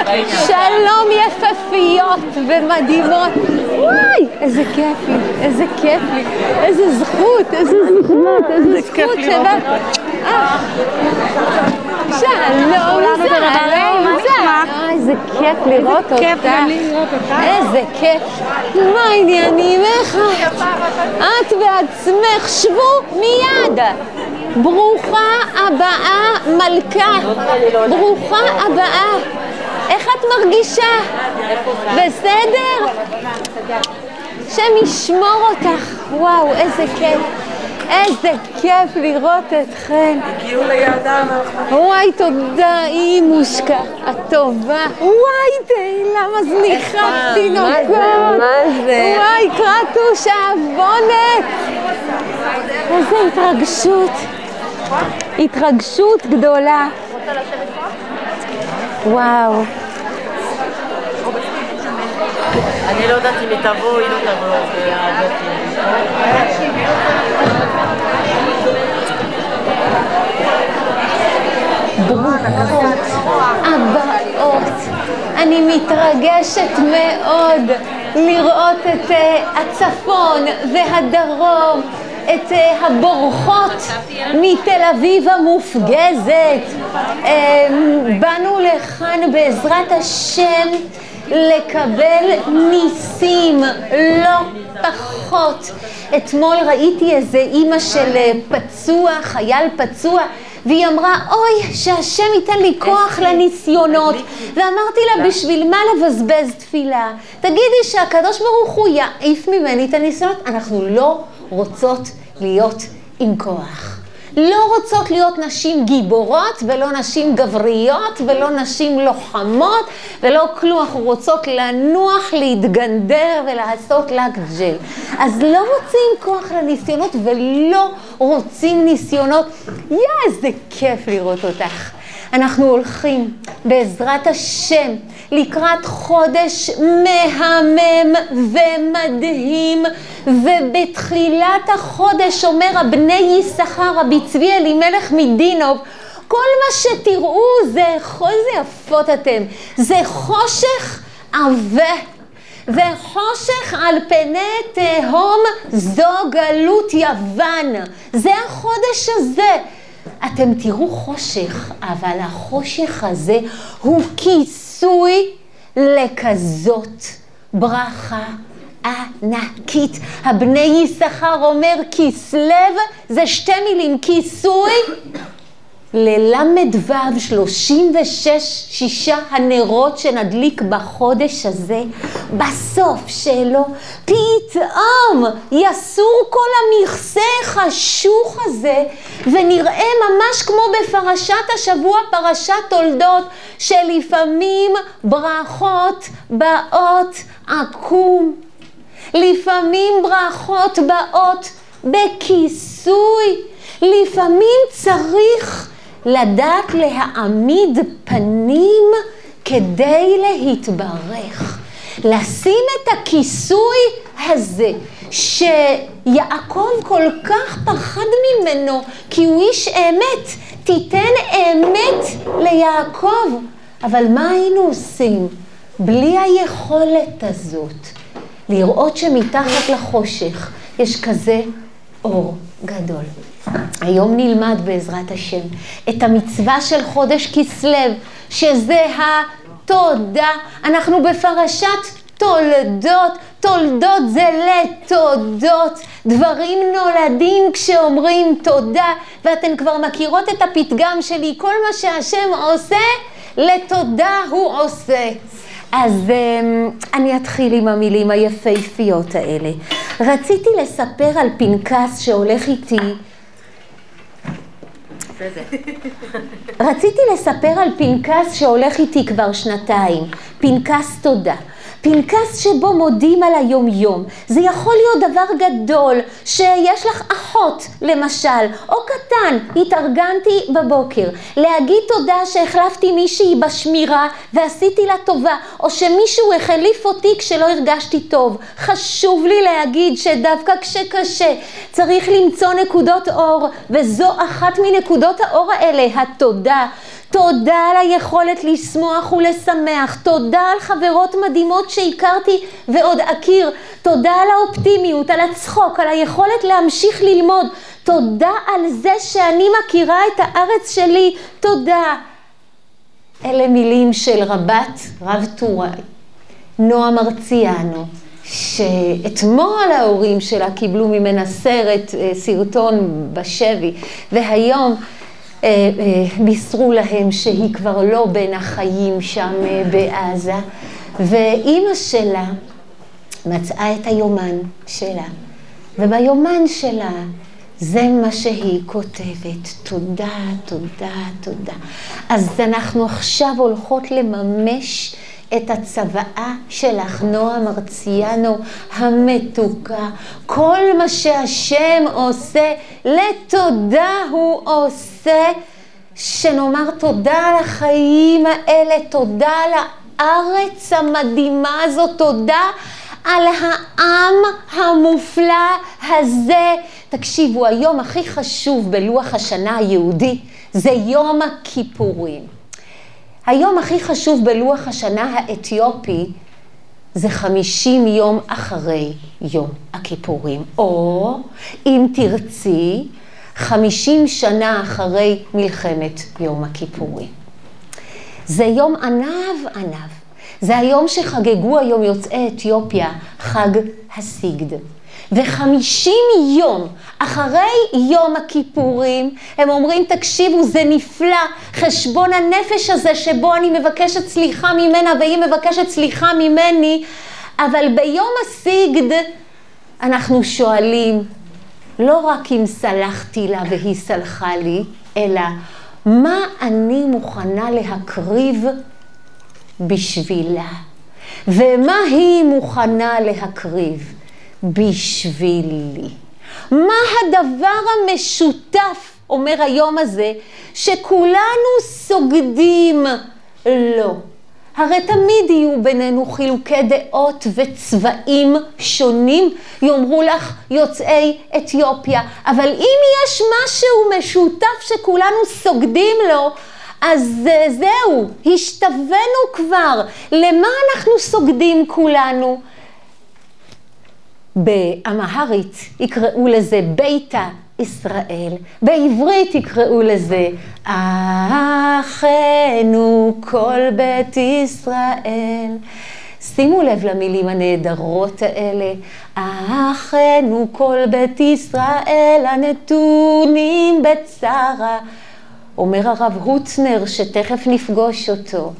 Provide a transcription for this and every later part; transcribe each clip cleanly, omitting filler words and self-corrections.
שלום יפהפיות ומדהימות. וואי, איזה כיף לי, איזה כיף לי, איזה זכות, איזה זכות, איזה זכות שבא. שלום, איזה כיף לראות אותך. איזה כיף. מה העניינים? איך את בעצמך? שבו מיד. ברוכה הבאה מלכה, ברוכה הבאה. איך את מרגישה? בסדר? שם ישמור אותך. וואו, איזה כיף. איזה כיף לראות אתכן. הגיעו ליעדם. וואי, תודה, היא מושקה, הטובה. וואי, תהילה מזניחה תינוקות. וואי, קרטוש האבונת. איזה התרגשות. התרגשות גדולה. וואו. אני לא יודעת אם היא תבוא, היא לא תבוא. ברוכות הבאות. אני מתרגשת מאוד לראות את הצפון והדרום, את הבורחות מתל אביב המופגזת. באנו לכאן בעזרת השם לקבל ניסים, לא פחות. אתמול ראיתי איזה אימא של פצוע, חייל פצוע, והיא אמרה, אוי, שהשם ייתן לי כוח לניסיונות. ואמרתי לה, בשביל מה לבזבז תפילה? תגידי שהקדוש ברוך הוא יעיף ממני את הניסיונות. אנחנו לא רוצות להיות עם כוח. לא רוצות להיות נשים גיבורות ולא נשים גבריות ולא נשים לוחמות ולא כלום. אנחנו רוצות לנוח, להתגנדר ולעשות לק ג'ל. אז לא רוצים כוח לניסיונות ולא רוצים ניסיונות. איזה כיף לראות אותך. אנחנו הולכים בעזרת השם לקראת חודש מהמם ומדהים, ובתחילת החודש אומר הבני יששכר, רבי צבי אלימלך מדינוב, כל מה שתראו זה, איזה יפות אתם, זה חושך עבה, וחושך על פני תהום זו גלות יוון. זה החודש הזה. אתם תראו חושך, אבל החושך הזה הוא כיסוי לכזאת ברכה ענקית. הבני יששכר אומר כסלב, זה שתי מילים, כיסוי ללמד ו' 36 הנרות שנדליק בחודש הזה, בסוף שלו פתאום יסור כל המכסה חשוך הזה, ונראה ממש כמו בפרשת השבוע, פרשת תולדות, שלפעמים ברכות באות עקום, לפעמים ברכות באות בכיסוי, לפעמים צריך לדעת להעמיד פנים כדי להתברך. לשים את הכיסוי הזה שיעקב כל כך פחד ממנו, כי הוא איש אמת, תיתן אמת ליעקב. אבל מה היינו עושים בלי היכולת הזאת לראות שמתחת לחושך יש כזה אור גדול? היום נלמד בעזרת השם את המצווה של חודש כסלו, שזה התודה. אנחנו בפרשת תולדות. תולדות זה לתודות. דברים נולדים כשאומרים תודה, ואתן כבר מכירות את הפתגם שלי, כל מה שהשם עושה לתודה הוא עושה. אז אני אתחיל עם המילים היפהפיות האלה. רציתי לספר על פנקס שהולך איתי. רציתי לספר על פנקס שהולך איתי כבר שנתיים. פנקס תודה. פנקס שבו מודים על היום יום. זה יכול להיות דבר גדול, שיש לך אחות למשל, או קטן, התארגנתי בבוקר, להגיד תודה שהחלפתי מישהי בשמירה ועשיתי לה טובה, או שמישהו החליף אותי כשלא הרגשתי טוב. חשוב לי להגיד שדווקא כשקשה צריך למצוא נקודות אור, וזו אחת מנקודות האור האלה, התודה. תודה על היכולת לשמוח ולשמח, תודה על חברות מדהימות שהכרתי ועוד אכיר, תודה על האופטימיות, על הצחוק, על היכולת להמשיך ללמוד, תודה על זה שאני מכירה את הארץ שלי, תודה. אלה מילים של רב טוראי, נועה מרציאנו, שאתמול ההורים שלה קיבלו ממנה סרטון בשבי, והיום בישרו להם שהיא כבר לא בין החיים שם בעזה, ואימא שלה מצאה את היומן שלה, וביומן שלה זה מה שהיא כותבת, תודה, תודה, תודה. אז אנחנו עכשיו הולכות לממש את הצוואה שלך, נועה מרציאנו המתוקה. כל מה שהשם עושה, לתודה הוא עושה. שנאמר תודה על החיים האלה, תודה על הארץ המדהימה הזאת, תודה על העם המופלא הזה. תקשיבו, היום הכי חשוב בלוח השנה היהודי זה יום הכיפורים. היום הכי חשוב בלוח השנה האתיופי זה 50 יום אחרי יום הכיפורים, או אם תרצי 50 שנה אחרי מלחמת יום הכיפורים. זה יום ענב. זה היום שחגגו היום יוצאי אתיופיה חג הסיגד. ו50 יום אחרי יום הכיפורים הם אומרים, תקשיבו, זה נפלא, חשבון הנפש הזה שבו אני מבקשת סליחה ממנה והיא מבקשת סליחה ממני, אבל ביום הסיגד אנחנו שואלים, לא רק אם סלחתי לה והיא סלחה לי, אלא מה אני מוכנה להקריב בשבילה, ומה היא מוכנה להקריב בשבילי. מה הדבר המשותף, אומר היום הזה, שכולנו סוגדים לו? הרי תמיד יהיו בינינו חילוקי דעות וצבעים שונים, יאמרו לך יוצאי אתיופיה, אבל אם יש משהו משותף שכולנו סוגדים לו, אז זהו, השתווינו כבר. למה אנחנו סוגדים כולנו? באמהרית יקראו לזה ביתה ישראל, בעברית יקראו לזה אחינו כל בית ישראל. שימו לב למילים הנהדרות האלה, אחינו כל בית ישראל הנתונים בצרה. אומר הרב הוצנר שתכף נפגוש אותו,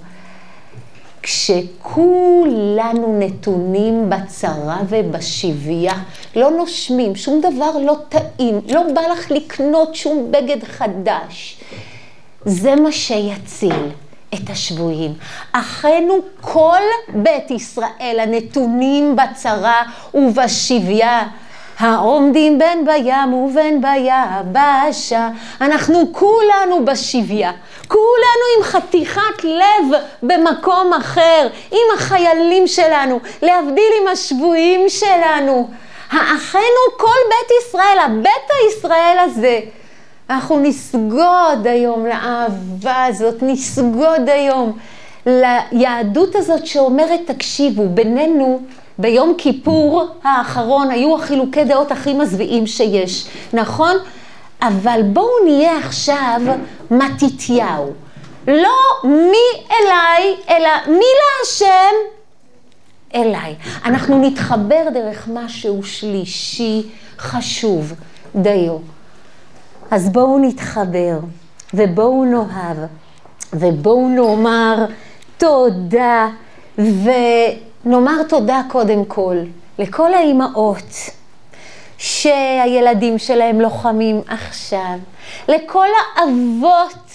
כשכולנו נתונים בצרה ובשביה, לא נושמים, שום דבר לא טעים, לא בא לך לקנות שום בגד חדש, זה מה שיציל את השבויים. אחינו כל בית ישראל הנתונים בצרה ובשביה, העומדים בין בים ובין ביבשה. אנחנו כולנו בשביה, כולנו עם חתיכת לב במקום אחר, עם החיילים שלנו, להבדיל עם השבויים שלנו. האחינו כל בית ישראל, הבית הישראל הזה. אנחנו נסגוד היום לאהבה הזאת, נסגוד היום ליהדות הזאת שאומרת, תקשיבו, בינינו ביום כיפור האחרון היו החילוקי דעות הכי מזוויעים שיש, נכון? אבל בואו נהיה עכשיו מתתיהו. לא מי אליי, אלא מי להשם אליי. אנחנו נתחבר דרך משהו שלישי חשוב דיו. אז בואו נתחבר ובואו נאהב ובואו נאמר תודה, ונאמר תודה קודם כל לכל האימהות שהילדים שלהם לוחמים עכשיו, לכל האבות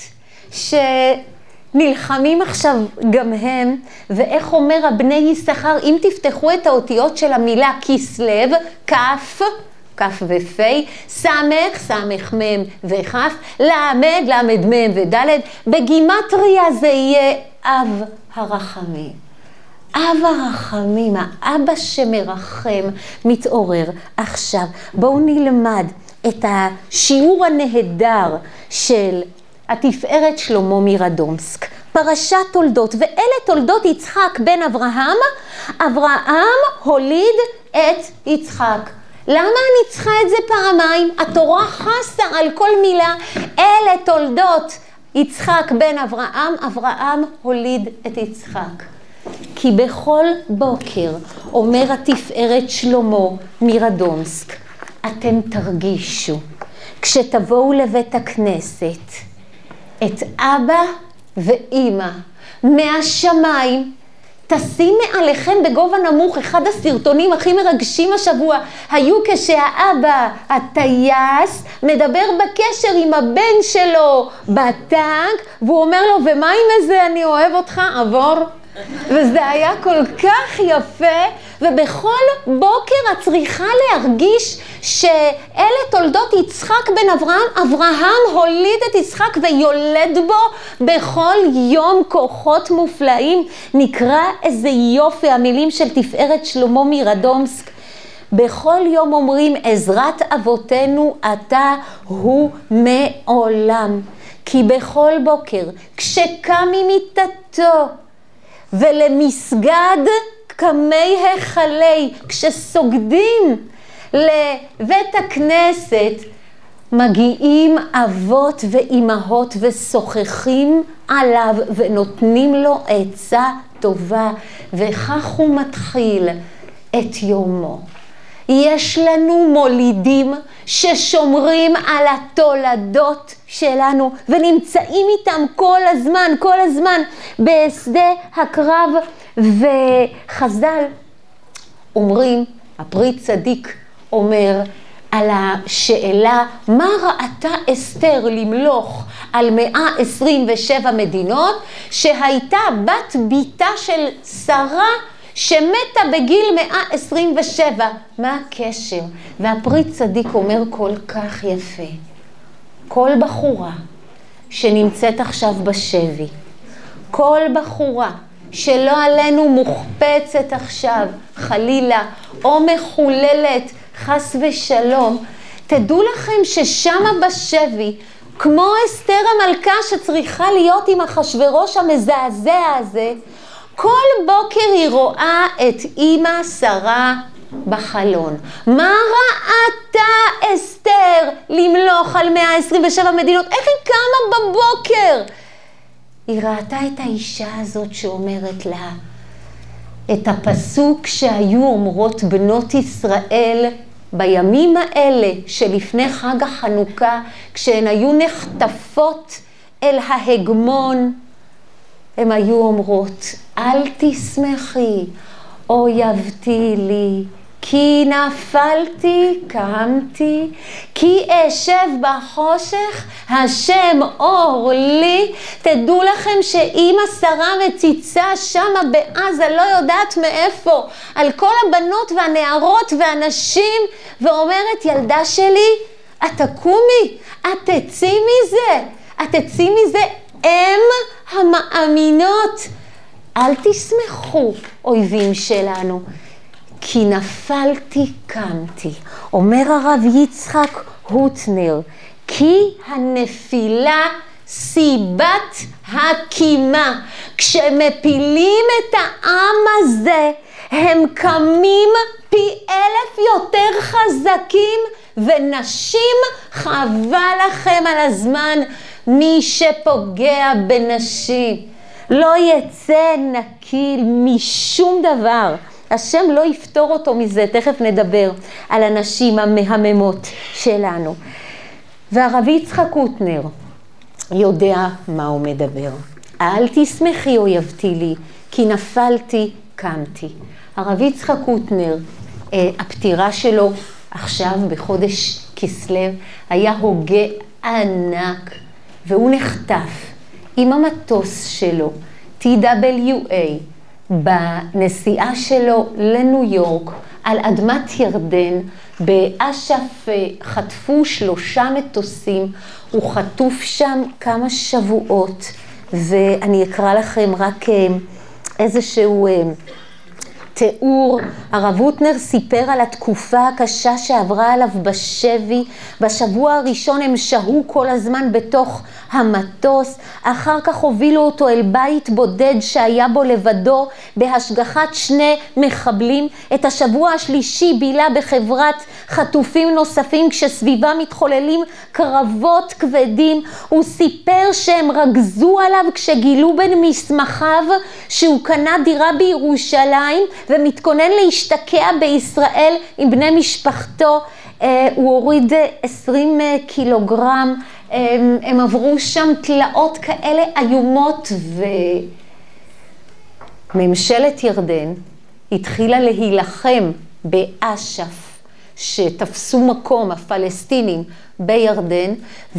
שנלחמים עכשיו גם הם, ואיך אומר הבני יששכר, אם תפתחו את האותיות של המילה כסלו, כף, כף ופי, סמך, סמך מם וכף, למד, למד מם ודלת, בגימטריה זה יהיה אב הרחמים. אב הרחמים, האבא שמרחם, מתעורר עכשיו. בואו נלמד את השיעור הנהדר של התפארת שלמה מרדומסק. פרשת תולדות, ואלה תולדות יצחק בן אברהם. אברהם הוליד את יצחק. למה אני צריכה את זה פעמיים? התורה חסה על כל מילה. אלה תולדות יצחק בן אברהם, אברהם הוליד את יצחק. כי בכל בוקר אומר התפארת שלמה מרדומסק, אתם תרגישו כשתבואו לבית הכנסת את אבא ואמא מהשמיים, תשים מעליכם בגובה נמוך. אחד הסרטונים הכי מרגשים השבוע היו כשהאבא הטייס מדבר בקשר עם הבן שלו בטנק, והוא אומר לו, ומה עם איזה אני אוהב אותך, עבור? וזה היה כל כך יפה, ובכל בוקר את צריכה להרגיש שאלה תולדות יצחק בן אברהם. אברהם הוליד את יצחק ויולד בו בכל יום כוחות מופלאים. נקרא איזה יופי המילים של תפארת שלמה מרדומסק. בכל יום אומרים, עזרת אבותינו אתה הוא מעולם. כי בכל בוקר כשקם ממיטתו ולמסגד קמי החלי, כשסוגדים לבית הכנסת, מגיעים אבות ואימהות ושוחחים עליו ונותנים לו עצה טובה, וכך הוא מתחיל את יומו. יש לנו מולידים ששומרים על התולדות שלנו ונמצאים איתם כל הזמן בשדה הקרב. וחז"ל אומרים, הפרי צדיק אומר על השאלה מה ראתה אסתר למלוך על 127 מדינות, שהייתה בת ביתה של שרה שמתה בגיל 127. מה הקשר? והפרי צדיק אומר כל כך יפה, כל בחורה שנמצאת עכשיו בשבי, כל בחורה שלא עלינו מוחפצת עכשיו חלילה או מחוללת חס ושלום, תדעו לכם ששמה בשבי, כמו אסתר המלכה שצריכה להיות עם אחשוורוש המזעזע הזה, כל בוקר היא רואה את אמא שרה בחלון. מה ראתה אסתר למלוך על 127 מדינות? איך היא קמה בבוקר? היא ראתה את האישה הזאת שאומרת לה את הפסוק שהיו אומרות בנות ישראל בימים האלה שלפני חג החנוכה, כשהן היו נחטפות אל ההגמון, הן היו אומרות, אל תשמחי, אויבתי לי, כי נפלתי, קמתי, כי אשב בחושך, השם אור לי. תדעו לכם שאמא שרה מציצה שמה בעזה, לא יודעת מאיפה, על כל הבנות והנערות והנשים, ואומרת, ילדה שלי, את תקומי, את תצאי מזה, את תצאי מזה, הם המאמינות. אל תשמחו, אויבים שלנו, כי נפלתי, קמתי. אומר הרב יצחק הוטנר, כי הנפילה סיבת הקימה. כשמפילים את העם הזה, הם קמים פי 1000 יותר חזקים, ונשים, חבל לכם על הזמן, מי שפוגע בנשים לא יצא נקי משום דבר. השם לא יפתור אותו מזה. תכף נדבר על הנשים המהממות שלנו. והרב יצחק הוטנר יודע מה הוא מדבר. אל תשמחי אויבתי לי, כי נפלתי, קמתי. הרב יצחק הוטנר, הפטירה שלו עכשיו בחודש כסלו, היה הוגה ענק, והוא נחטף עם המטוס שלו, TWA, בנסיעה שלו לניו יורק, על אדמת ירדן. באש"ף חטפו 3 מטוסים, הוא חטוף שם כמה שבועות, ואני אקרא לכם רק איזשהו התיאור, הרב הוטנר סיפר על התקופה הקשה שעברה עליו בשבי. בשבוע הראשון הם שהו כל הזמן בתוך המטוס, אחר כך הובילו אותו אל בית בודד שהיה בו לבדו בהשגחת שני מחבלים. את השבוע השלישי בילה בחברת חטופים נוספים כשסביבה מתחוללים קרבות כבדים. הוא סיפר שהם רגזו עליו כשגילו בין מסמכיו שהוא קנה דירה בירושלים ומתכונן להשתקע בישראל עם בני משפחתו. הוא הוריד 20 קילוגרם, הם עברו שם תלאות כאלה איומות, וממשלת ירדן התחילה להילחם באש"ף שתפסו מקום הפלסטינים בירדן,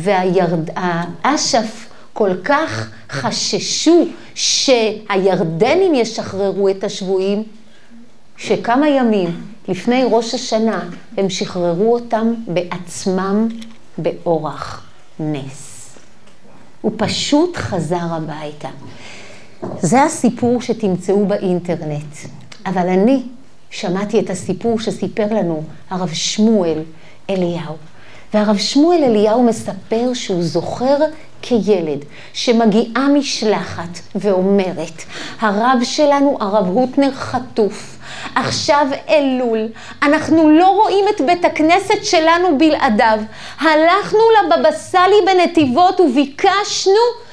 והאש"ף כל כך חששו שהירדנים ישחררו את השבויים, שכמה ימים לפני ראש השנה הם שחררו אותם בעצמם באורח נס. הוא פשוט חזר הביתה. זה הסיפור שתמצאו באינטרנט. אבל אני שמעתי את הסיפור שסיפר לנו הרב שמואל אליהו. והרב שמואל אליהו מספר שהוא זוכר כילד שמגיעה משלחת ואומרת, הרב שלנו, הרב הוטנר, חטוף. עכשיו אלול, אנחנו לא רואים את בית הכנסת שלנו בלעדיו. הלכנו לבבא סאלי בנתיבות וביקשנו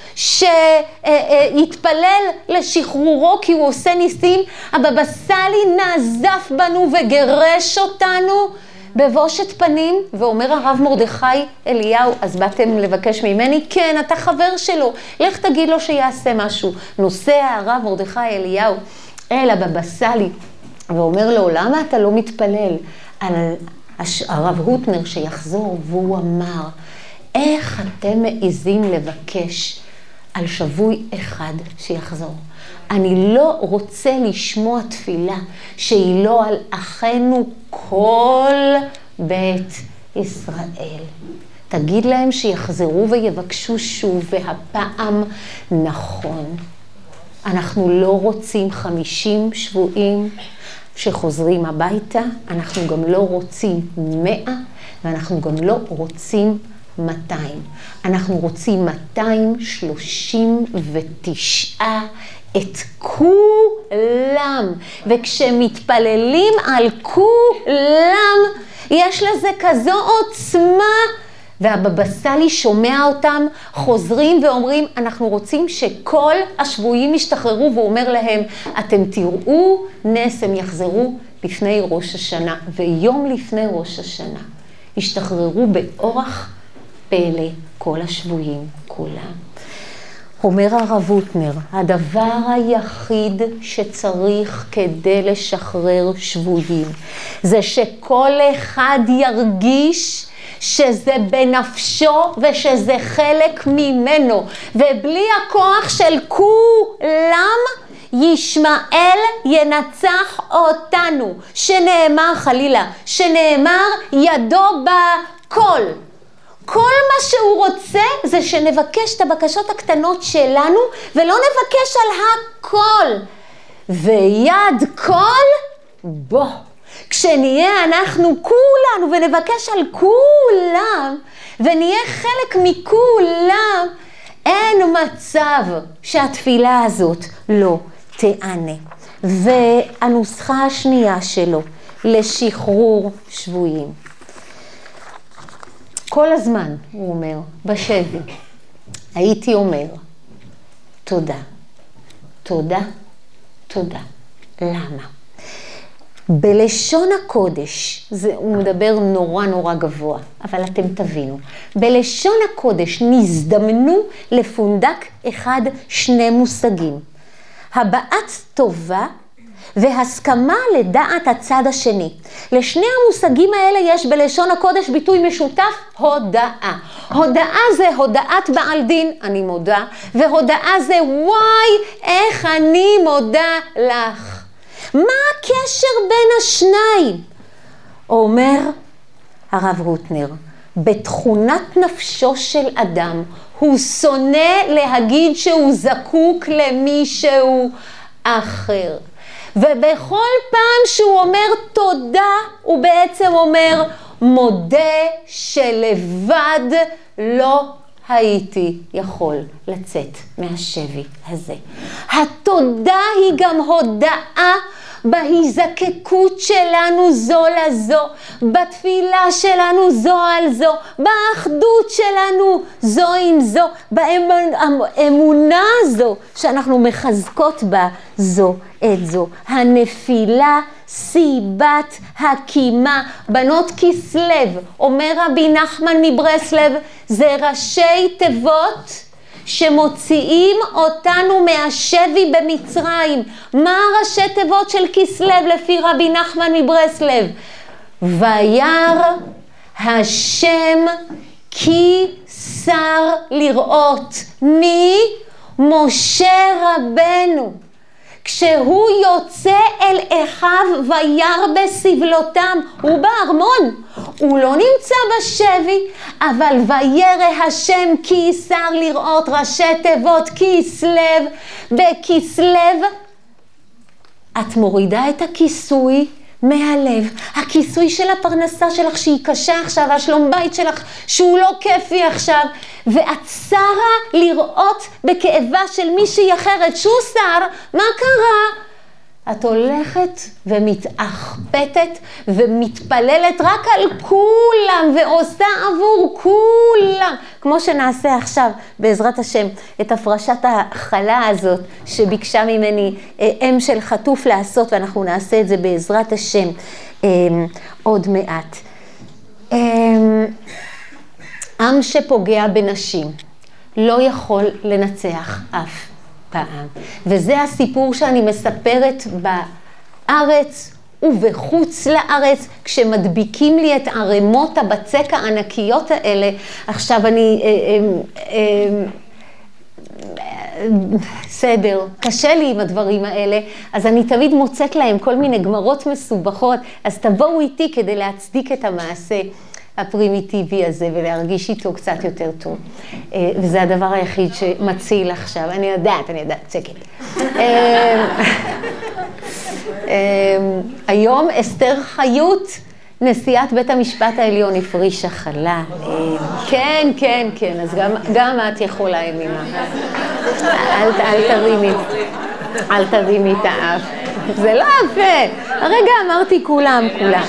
שיתפלל לשחרורו כי הוא עושה ניסים. הבבא סאלי נעזף בנו וגרש אותנו בבושת פנים, ואומר הרב מרדכי אליהו, אז באתם לבקש ממני? כן, אתה חבר שלו, לך תגיד לו שיעשה משהו. נוסע הרב מרדכי אליהו אל הבבא סאלי ואומר לו, למה אתה לא מתפלל על הרב הוטנר שיחזור? והוא אמר, איך אתם מעיזים לבקש על שבוי אחד שיחזור? אני לא רוצה לשמוע תפילה שהיא לא על אחינו כל בית ישראל. תגיד להם שיחזרו ויבקשו שוב, והפעם נכון. אנחנו לא רוצים 50 שבויים שחוזרים הביתה, אנחנו גם לא רוצים 100, ואנחנו גם לא רוצים 200. אנחנו רוצים 239 את כולם. וכשמתפללים על כולם, יש לזה כזו עוצמה. והבבא סאלי שומע אותם חוזרים ואומרים, אנחנו רוצים שכל השבויים ישתחררו, והוא אומר להם, אתם תראו נס, הם יחזרו לפני ראש השנה. ויום לפני ראש השנה ישתחררו באורח פלא כל השבויים כולם. אומר הרב הוטנר, הדבר היחיד שצריך כדי לשחרר שבויים, זה שכל אחד ירגיש שזה בנפשו ושזה חלק ממנו, ובלי הכוח של כולם ישמעאל ינצח אותנו, שנאמר חלילה, שנאמר ידו בכל. כל מה שהוא רוצה זה שנבקש את הבקשות הקטנות שלנו, ולא נבקש על הכל. ויד כל בו. כשנהיה אנחנו כולנו ונבקש על כולם, ונהיה חלק מכולם, אין מצב שהתפילה הזאת לא תענה. והנוסחה השנייה שלו לשחרור שבויים. כל הזמן, הוא אומר, בשבי, הייתי אומר, תודה, תודה, תודה. למה? בלשון הקודש, הוא מדבר נורא נורא גבוה, אבל אתם תבינו, בלשון הקודש נזדמנו לפונדק אחד שני מושגים, הבעת טובה והסכמה לדעת הצד השני. לשני המושגים האלה יש בלשון הקודש ביטוי משותף, הודאה. הודאה זה הודאת בעל דין, אני מודה, והודאה זה וואי, איך אני מודה לך. מה הקשר בין השניים? אומר הרב הוטנר, בתכונת נפשו של אדם, הוא שונא להגיד שהוא זקוק למישהו אחר. ובכל פעם שהוא אומר תודה, הוא בעצם אומר, מודה שלבד לא הייתי יכול לצאת מהשבי הזה. התודה היא גם הודאה בהיזקקות שלנו זו לזו, בתפילה שלנו זו על זו, באחדות שלנו זו עם זו, באמונה זו שאנחנו מחזקות בה זו את זו. הנפילה סיבת הקימה. בנות כסלו, אומר רבי נחמן מברסלב, זה ראשי תיבות שמוציאים אותנו מהשבי במצרים. מה ראשי תיבות של כסלו לפי רבי נחמן מברסלב? וירא השם כי שר לראות. מי? משה רבנו. כשהוא יוצא אל אחיו וירא בסבלותם, הוא בארמון, הוא לא נמצא בשבי, אבל וירא השם כי שר לראות, ראשי תיבות כסלו. בכסלו את מורידה את הכיסוי מהלב, הכיסוי של הפרנסה שלך שהיא קשה עכשיו, השלום בית שלך שהוא לא כיפי עכשיו, ואת שרה לראות בכאבה של מישהי אחרת שהוא שר. מה קרה? את הולכת ומתאחפתת ומתפללת רק על כולם ועושה עבור כולם, כמו שנעשה עכשיו בעזרת השם את הפרשת החלה הזאת שביקשה ממני אם של חטוף לעשות, ואנחנו נעשה את זה בעזרת השם עוד מעט. עם שפוגע בנשים לא יכול לנצח אף פעם. וזה הסיפור שאני מספרת בארץ ובחוץ לארץ, כשמדביקים לי את ערימות הבצק הענקיות האלה. עכשיו אני, בסדר, קשה לי עם הדברים האלה, אז אני תמיד מוצאת להם כל מיני גמרות מסובכות, אז תבואו איתי כדי להצדיק את המעשה הפרימיטיבי הזה ולהרגיש איתו קצת יותר טוב. וזה הדבר היחיד שמציל עכשיו. אני יודעת, צקת. היום אסתר חיות, נשיאת בית המשפט העליון, הפרישה חלה. כן, אז גם את יכולה, אמינה. אל תרימי את האף. זה לא יפה. הרגע אמרתי כולם.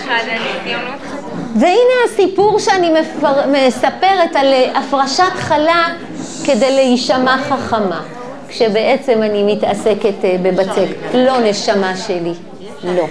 והנה הסיפור שאני מספרת על הפרשת חלה כדי להישמע חכמה, כשבעצם אני מתעסקת בבצק. לא נשמה שלי, לא.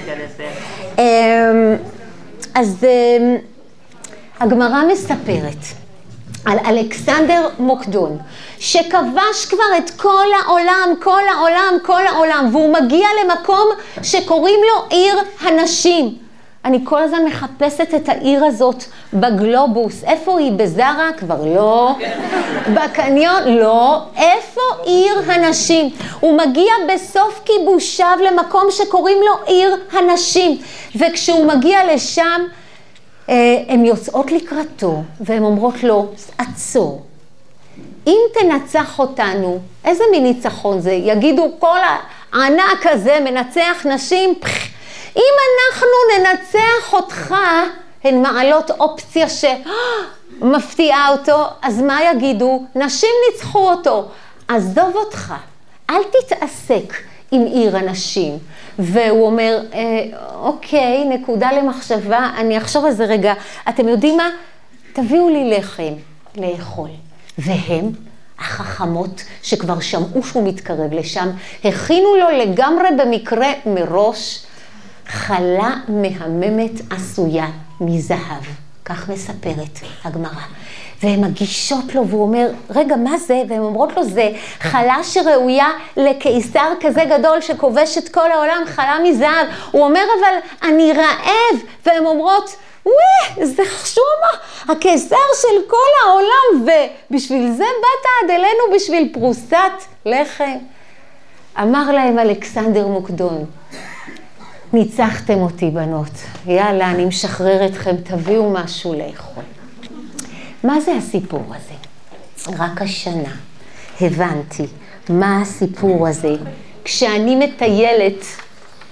אז הגמרא מספרת על אלכסנדר מוקדון, שכבש כבר את כל העולם, והוא מגיע למקום שקוראים לו עיר הנשים. אני כל הזמן מחפשת את העיר הזאת בגלובוס. איפה היא? בזרה? כבר לא. בקניון? לא. איפה עיר הנשים? הוא מגיע בסוף כיבושיו למקום שקוראים לו עיר הנשים. וכשהוא מגיע לשם, הן יוצאות לקראתו, והן אומרות לו, עצור. אם תנצח אותנו, איזה מין ניצחון זה? יגידו כל הענק הזה מנצח נשים, אם אנחנו ננצח אותך, הן מעלות אופציה שמפתיעה אותו, אז מה יגידו? נשים ניצחו אותו. עזוב אותך, אל תתעסק עם עיר הנשים. והוא אומר, אוקיי, נקודה למחשבה, אני אחשוב על זה רגע. אתם יודעים מה? תביאו לי לחם לאכול. והם, החכמות שכבר שמעו שהוא מתקרב לשם, הכינו לו לגמרי במקרה מראש, חלה מהממת עשויה מזהב. כך מספרת הגמרא. והן מגישות לו, והוא אומר, רגע, מה זה? והן אומרות לו, זה חלה שראויה לקיסר כזה גדול שכובש את כל העולם, חלה מזהב. הוא אומר, אבל אני רעב. והן אומרות, זה חשומה, הקיסר של כל העולם, ובשביל זה באת עד אלינו בשביל פרוסת לחם. אמר להם אלכסנדר מוקדון, ניצחתם אותי בנות, יאללה, אני משחרר אתכם, תביאו משהו לאכול. מה זה הסיפור הזה? רק השנה הבנתי מה הסיפור הזה, כשאני מטיילת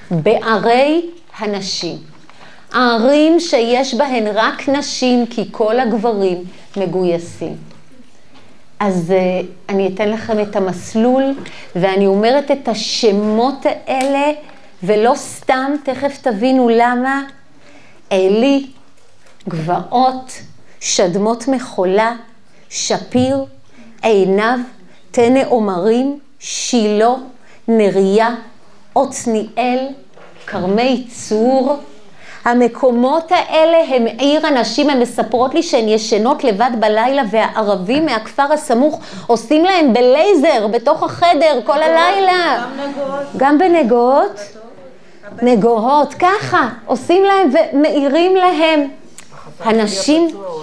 בערי הנשים. הערים שיש בהן רק נשים, כי כל הגברים מגויסים. אז אני אתן לכם את המסלול, ואני אומרת את השמות האלה, ולא סתם, תכף תבינו למה. עלי, גבעות, שדמות מחולה, שפיר, עינב, תנה עומרים, שילה, נריה, עתניאל, כרמי צור. המקומות האלה הם עיר הנשים, הן מספרות לי שהן ישנות לבד בלילה, והערבים מהכפר הסמוך עושים להם בלייזר בתוך החדר כל הלילה. גם נגועות. גם בנגועות? נגועות, ככה, עושים להם ומאירים להם. הנשים...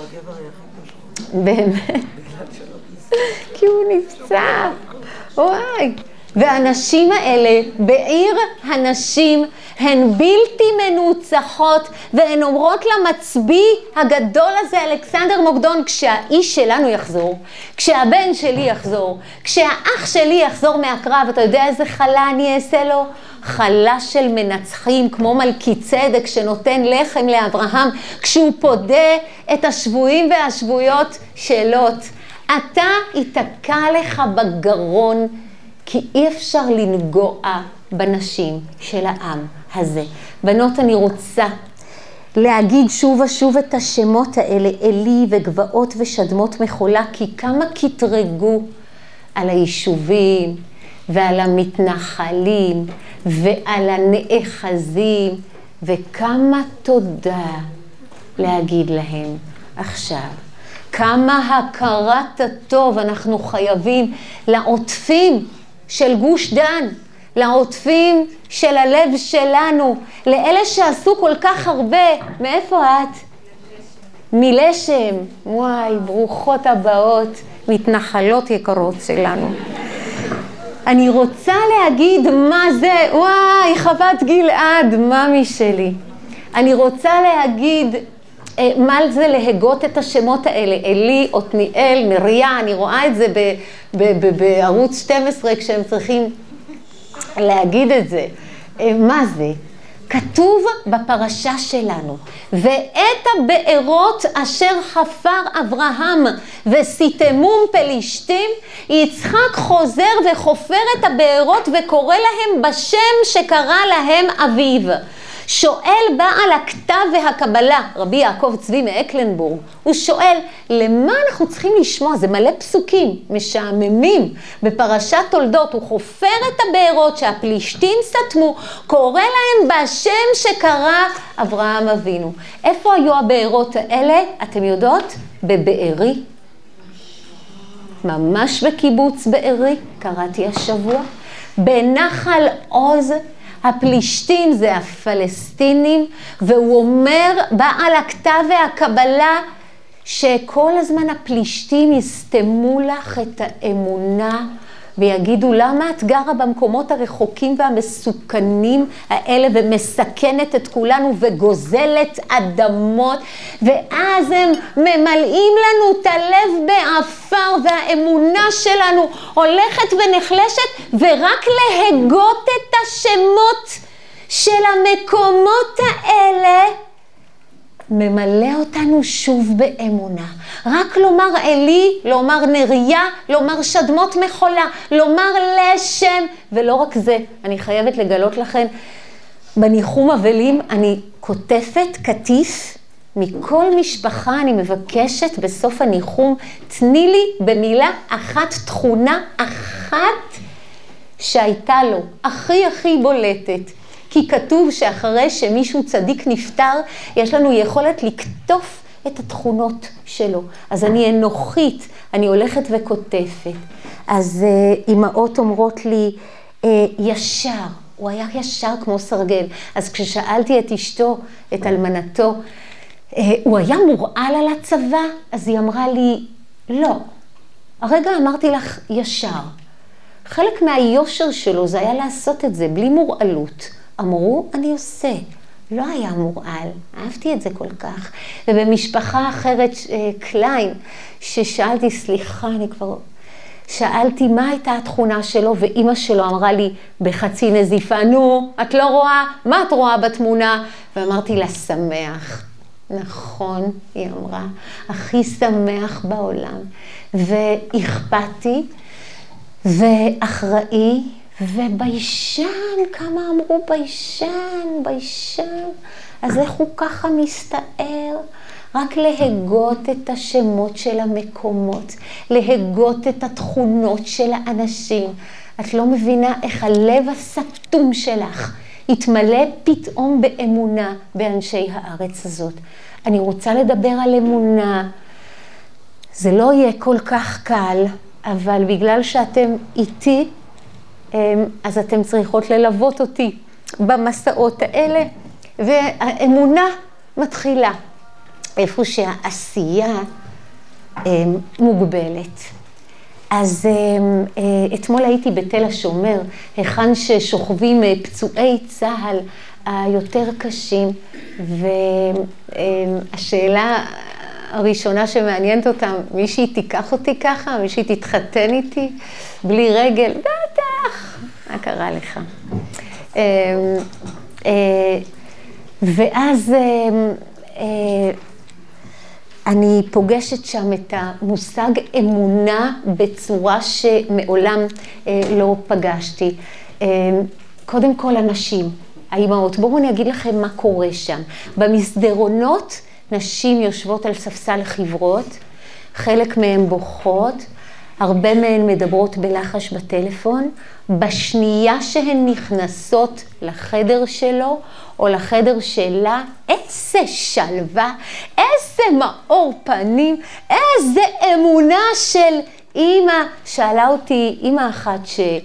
באמת. כי הוא נפצע. וואי. והנשים האלה בעיר הנשים הן בלתי מנוצחות, והן אומרות למצביא הגדול הזה, אלכסנדר מוקדון, כשהאיש שלנו יחזור, כשהבן שלי יחזור, כשהאח שלי יחזור מהקרב, אתה יודע איזה חלה אני אעשה לו? חלה של מנצחים, כמו מלכי צדק שנותן לחם לאברהם, כשהוא פודה את השבויים והשבויות שאלות. אתה ייתקע לך בגרון, כי אי אפשר לנגוע בנשים של העם הזה. בנות, אני רוצה להגיד שוב ושוב את השמות האלה, עלי וגבעות ושדמות מחולה, כי כמה כתרגו על היישובים ועל המתנחלים ועל הנאחזים, וכמה תודה להגיד להם עכשיו. כמה הכרת הטוב אנחנו חייבים לעוטפים של גוש דן, לעוטפים של הלב שלנו, לאלה שעשו כל כך הרבה. מאיפה את? מלשם. וואי, ברוכות הבאות, מתנחלות יקרות שלנו. אני רוצה להגיד מה זה, וואי, חוות גלעד, ממי שלי. אני רוצה להגיד מה זה להגות את השמות האלה, עלי, עתניאל, נריה, אני רואה את זה בערוץ 12 כשהם צריכים להגיד את זה. מה זה? כתוב בפרשה שלנו, ואת הבארות אשר חפר אברהם וסיתמום פלישתים, יצחק חוזר וחופר את הבארות וקורא להם בשם שקרא להם אביו. שואל בעל הכתב והקבלה, רבי יעקב צבי מאקלנבורג, הוא שואל, למה אנחנו צריכים לשמוע? זה מלא פסוקים, משעממים. בפרשת תולדות הוא חופר את הבארות שהפלישתים סתמו, קורא להם בשם שקרא אברהם אבינו. איפה היו הבארות האלה? אתם יודעות? בבארי. ממש בקיבוץ בארי, קראתי השבוע. בנחל עוז, הפלישתים זה הפלסטינים, והוא אומר בעל הכתב והקבלה שכל הזמן הפלישתים יסתמו לך את האמונה ויגידו למה את גרה במקומות הרחוקים והמסוכנים האלה ומסכנת את כולנו וגוזלת אדמות, ואז הם ממלאים לנו את הלב באפר והאמונה שלנו הולכת ונחלשת, ורק להגות את השמות של המקומות האלה ממלא אותנו שוב באמונה. רק לומר עלי, לומר נריה, לומר שדמות מחולה, לומר לשם, ולא רק זה, אני חייבת לגלות לכם, בניחום אבלים אני כותפת כתיף, מכל משפחה אני מבקשת בסוף הניחום, תני לי במילה אחת, תכונה אחת שהייתה לו, הכי בולטת. כי כתוב שאחרי שמישהו צדיק נפטר, יש לנו יכולת לקטוף את התכונות שלו. אז אני אנוכית, אני הולכת וכותפת. אז אמאות אומרות לי, ישר, הוא היה ישר כמו סרגל. אז כששאלתי את אשתו, את אלמנתו, הוא היה מורעל על הצבא? אז היא אמרה לי, לא. הרגע אמרתי לך ישר. חלק מהיושר שלו זה היה לעשות את זה בלי מורעלות. אמרו, אני עושה. לא היה מורעל, אהבתי את זה כל כך. ובמשפחה אחרת, קליין, ששאלתי, סליחה, אני כבר שאלתי מה הייתה התכונה שלו, ואימא שלו אמרה לי בחצי נזיפה, נו, את לא רואה? מה את רואה בתמונה? ואמרתי לה, שמח. נכון, היא אמרה, הכי שמח בעולם. ואכפתי, ואחראי, וביישן, כמה אמרו ביישן, אז איך הוא ככה מסתער? רק להגות את השמות של המקומות, להגות את התכונות של האנשים. את לא מבינה איך הלב הסתום שלך יתמלא פתאום באמונה באנשי הארץ הזאת. אני רוצה לדבר על אמונה. זה לא יהיה כל כך קל, אבל בגלל שאתם איתי, אז אתם צריכות ללוות אותי במסעות האלה, והאמונה מתחילה איפה שהעשייה מוגבלת. אז אתמול הייתי בתל השומר, היכן ששוכבים פצועי צהל היותר קשים, והשאלה הראשונה שמעניינת אותם, מישהי תיקח אותי ככה, מישהי תתחתן איתי, בלי רגל, בטח, מה קרה לך? ואז אני פוגשת שם את המושג אמונה בצורה שמעולם לא פגשתי. קודם כל אנשים, האימהות, בואו אני אגיד לכם מה קורה שם. במסדרונות נשים יושבות על ספסל חברות, חלק מהן בוכות, הרבה מהן מדברות בלחש בטלפון, בשנייה שהן נכנסות לחדר שלו או לחדר שלה, איזה שלווה, איזה מאור פנים, איזה אמונה של אמא. שאלה אותי אמא אחת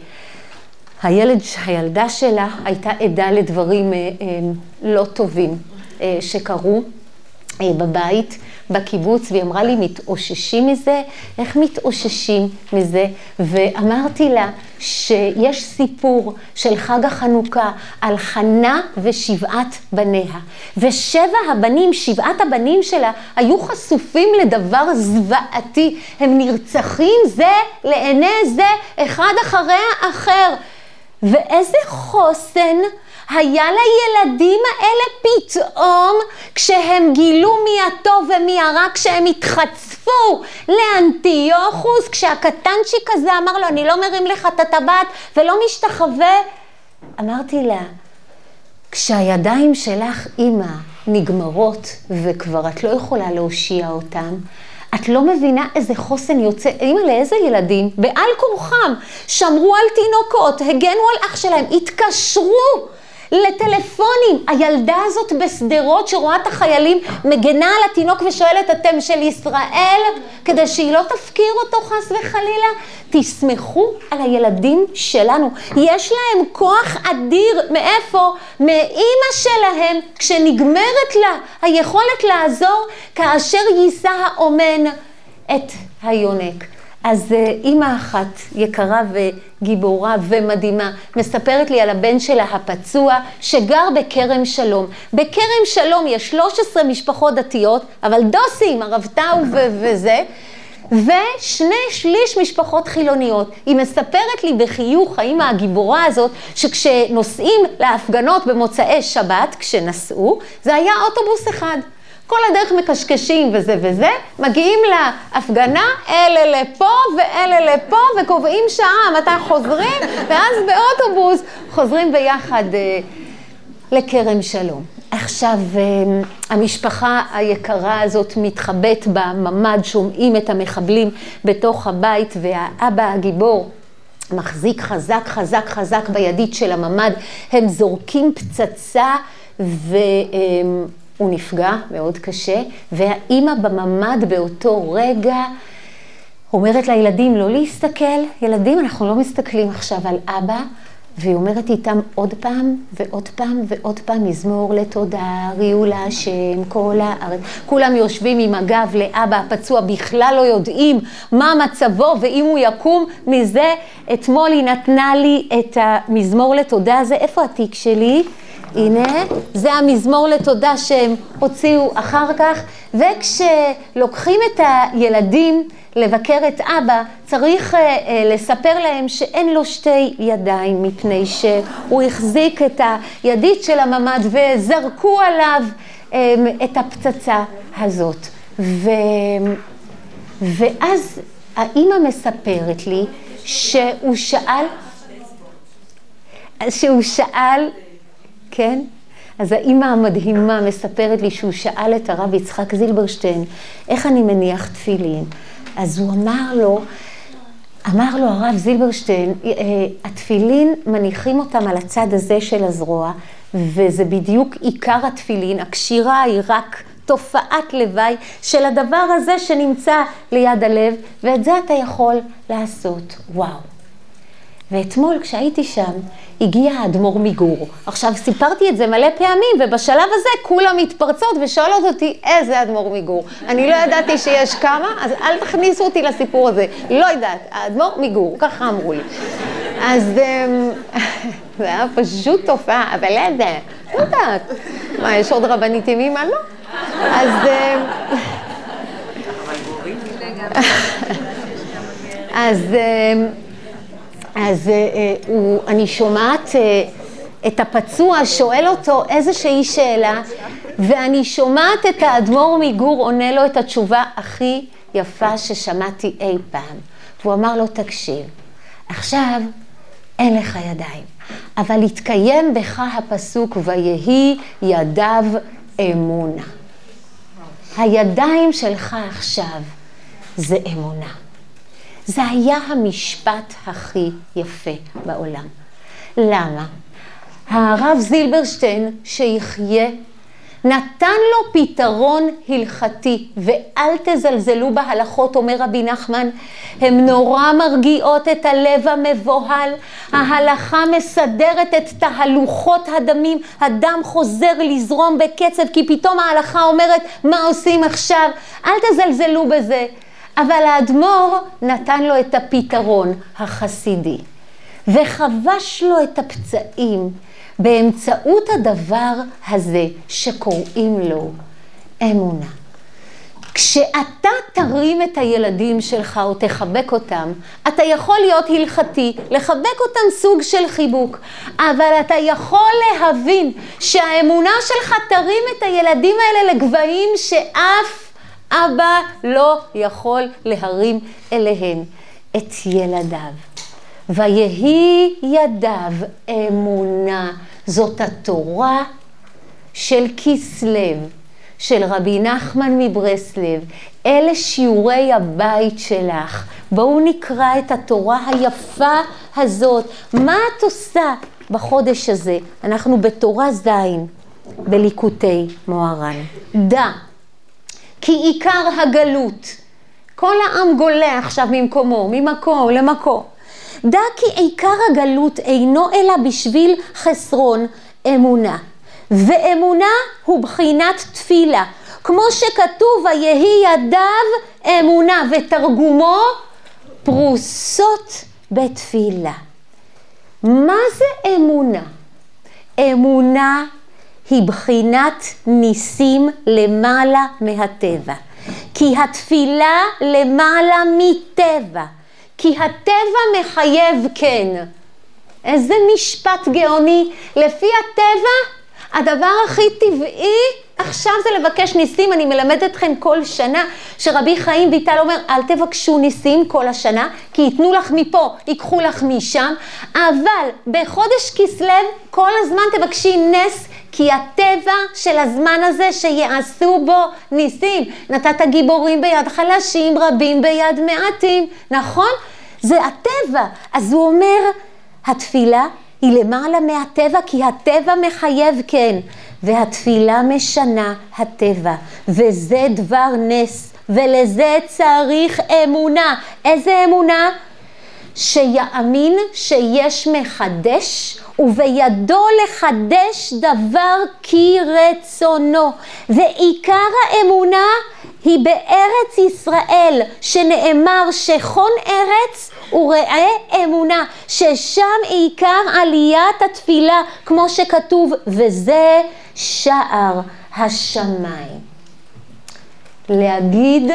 שהילדה שלה הייתה עדה לדברים לא טובים שקרו בבית, בקיבוץ, והיא אמרה לי, מתאוששים מזה? איך מתאוששים מזה? ואמרתי לה שיש סיפור של חג החנוכה על חנה ושבעת בניה. שבעת הבנים שלה היו חשופים לדבר זוועתי. הם נרצחים זה לעיני זה, אחד אחרי האחר. ואיזה חוסן היה לילדים האלה פתאום, כשהם גילו מי הטוב ומי הרע, כשהם התחצפו לאנטיוכוס, כשהקטנצ'יק הזה אמר לו, אני לא מרים לך את הטבעת ולא משתחווה. אמרתי לה, כשהידיים שלך אמא נגמרות וכבר את לא יכולה להושיע אותם, את לא מבינה איזה חוסן יוצא. אמא, לאיזה ילדים? בעל כורחם, שמרו על תינוקות, הגנו על אח שלהם, התקשרו לטלפונים. הילדה הזאת בסדרות שרואה את החיילים מגנה על התינוק ושואלת, אתם של ישראל? כדי שהיא לא תפקיר אותו חס וחלילה. תסמכו על הילדים שלנו. יש להם כוח אדיר. מאיפה? מאמא שלהם, כשנגמרת לה היכולת לעזור, כאשר יישא האומן את היונק. אז אמא אחת יקרה וגיבורה ומדהימה מספרת לי על הבן שלה הפצוע שגר בכרם שלום. בכרם שלום יש 13 משפחות דתיות, אבל דוסים, הרב טאו וזה, ו2/3 משפחות חילוניות. היא מספרת לי בחיוך, האמא הגיבורה הזאת, שכשנוסעים להפגנות במוצאי שבת, כשנסעו, זה היה אוטובוס אחד. כל הדרך מקשקשים וזה וזה, מגיעים להפגנה, אלה לפה ואלה לפה, וקובעים שעה מתי חוזרים, ואז באוטובוס חוזרים ביחד לכרם שלום. עכשיו, המשפחה היקרה הזאת מתחבאת בממד, שומעים את המחבלים בתוך הבית, והאבא הגיבור מחזיק חזק חזק חזק בידית של הממד, הם זורקים פצצה הוא נפגע מאוד קשה, והאימא בממד באותו רגע אומרת לילדים לא להסתכל. ילדים, אנחנו לא מסתכלים עכשיו על אבא, והיא אומרת איתם עוד פעם ועוד פעם ועוד פעם, מזמור לתודה, ריעו להשם, כל הארץ. כולם יושבים עם הגב לאבא הפצוע, בכלל לא יודעים מה מצבו ואם הוא יקום מזה. אתמול היא נתנה לי את המזמור לתודה הזה. איפה התיק שלי? הנה, זה המזמור לתודה שהם הוציאו אחר כך, וכשלוקחים את הילדים לבקר את אבא, צריך לספר להם שאין לו שתי ידיים, מפני שהוא החזיק את הידית של הממד וזרקו עליו את הפצצה הזאת. ואז האמא מספרת לי שהוא שאל, כן? אז האמא המדהימה מספרת לי שהוא שאל את הרב יצחק זילברשטיין, איך אני מניח תפילין? אז הוא אמר לו הרב זילברשטיין, התפילין מניחים אותם על הצד הזה של הזרוע, וזה בדיוק עיקר התפילין, הקשירה היא רק תופעת לוואי של הדבר הזה שנמצא ליד הלב, ואת זה אתה יכול לעשות. וואו. ואתמול כשהייתי שם, הגיע האדמו"ר מגור. עכשיו סיפרתי את זה מלא פעמים, ובשלב הזה כולם מתפרצות ושואלות אותי איזה אדמו"ר מגור. אני לא ידעתי שיש כמה, אז אל תכניסו אותי לסיפור הזה. לא יודעת, האדמו"ר מגור, ככה אמרו לי. אז זה היה פשוט תופעה, אבל לא יודעת. מה, יש עוד רבניתים אימא? לא. אז אני שומעת את הפצוע שואל אותו איזושהי שאלה, ואני שומעת את האדמו"ר מגור עונה לו את התשובה הכי יפה ששמעתי אי פעם. והוא אמר לו, תקשיב, עכשיו אין לך ידיים, אבל יתקיים בך הפסוק ויהי ידיו אמונה. הידיים שלך עכשיו זה אמונה. זה היה המשפט הכי יפה בעולם. למה? הרב זילברשטיין שיחיה נתן לו פתרון הלכתי, ואל תזלזלו בהלכות, אומר רבי נחמן, הם נורא מרגיעות את הלב המבוהל, ההלכה מסדרת את תהלוכות הדמים, הדם חוזר לזרום בקצב, כי פתאום ההלכה אומרת מה עושים עכשיו, אל תזלזלו בזה. אבל האדמו"ר נתן לו את הפתרון החסידי, וחבש לו את הפצעים באמצעות הדבר הזה שקוראים לו אמונה. כשאתה תרים את הילדים שלך או תחבק אותם, אתה יכול להיות הלכתי, לחבק אותם סוג של חיבוק, אבל אתה יכול להבין שהאמונה שלך תרים את הילדים האלה לגבהים שאף אבא לא יכול להרים אליהם את ילדיו. ויהי ידיו אמונה, זאת התורה של כסלו, של רבי נחמן מברסלב. אלה שיעורי הבית שלך. בואו נקרא את התורה היפה הזאת. מה את עושה בחודש הזה? אנחנו בתורה ז' בליקוטי מוהר"ן. דע, כי עיקר הגלות, כל העם גולה עכשיו ממקום למקום. דע כי עיקר הגלות אינו אלא בשביל חסרון אמונה. ואמונה הוא בחינת תפילה. כמו שכתוב, ויהי ידיו אמונה, ותרגומו פרוסות בתפילה. מה זה אמונה? אמונה היא בחינת ניסים למעלה מהטבע. כי התפילה למעלה מטבע. כי הטבע מחייב כן. איזה משפט גאוני. לפי הטבע, הדבר הכי טבעי עכשיו זה לבקש ניסים. אני מלמדת אתכם כל שנה שרבי חיים ויטל אומר, אל תבקשו ניסים כל השנה, כי ייתנו לך מפה, ייקחו לך משם. אבל בחודש כסלו כל הזמן תבקשי נס, כי הטבע של הזמן הזה שיעשו בו ניסים. נתת גיבורים ביד חלשים, רבים ביד מעטים, נכון? זה הטבע. אז הוא אומר, התפילה היא למעלה מהטבע, כי הטבע מחייב כן, והתפילה משנה הטבע, וזה דבר נס, ולזה צריך אמונה. איזה אמונה? שיאמין שיש מחדש, ובידו לחדש דבר כי רצונו. ועיקר האמונה היא בארץ ישראל, שנאמר שכון ארץ וראה אמונה, ששם עיקר עליית התפילה, כמו שכתוב, וזה שער השמיים. להגיד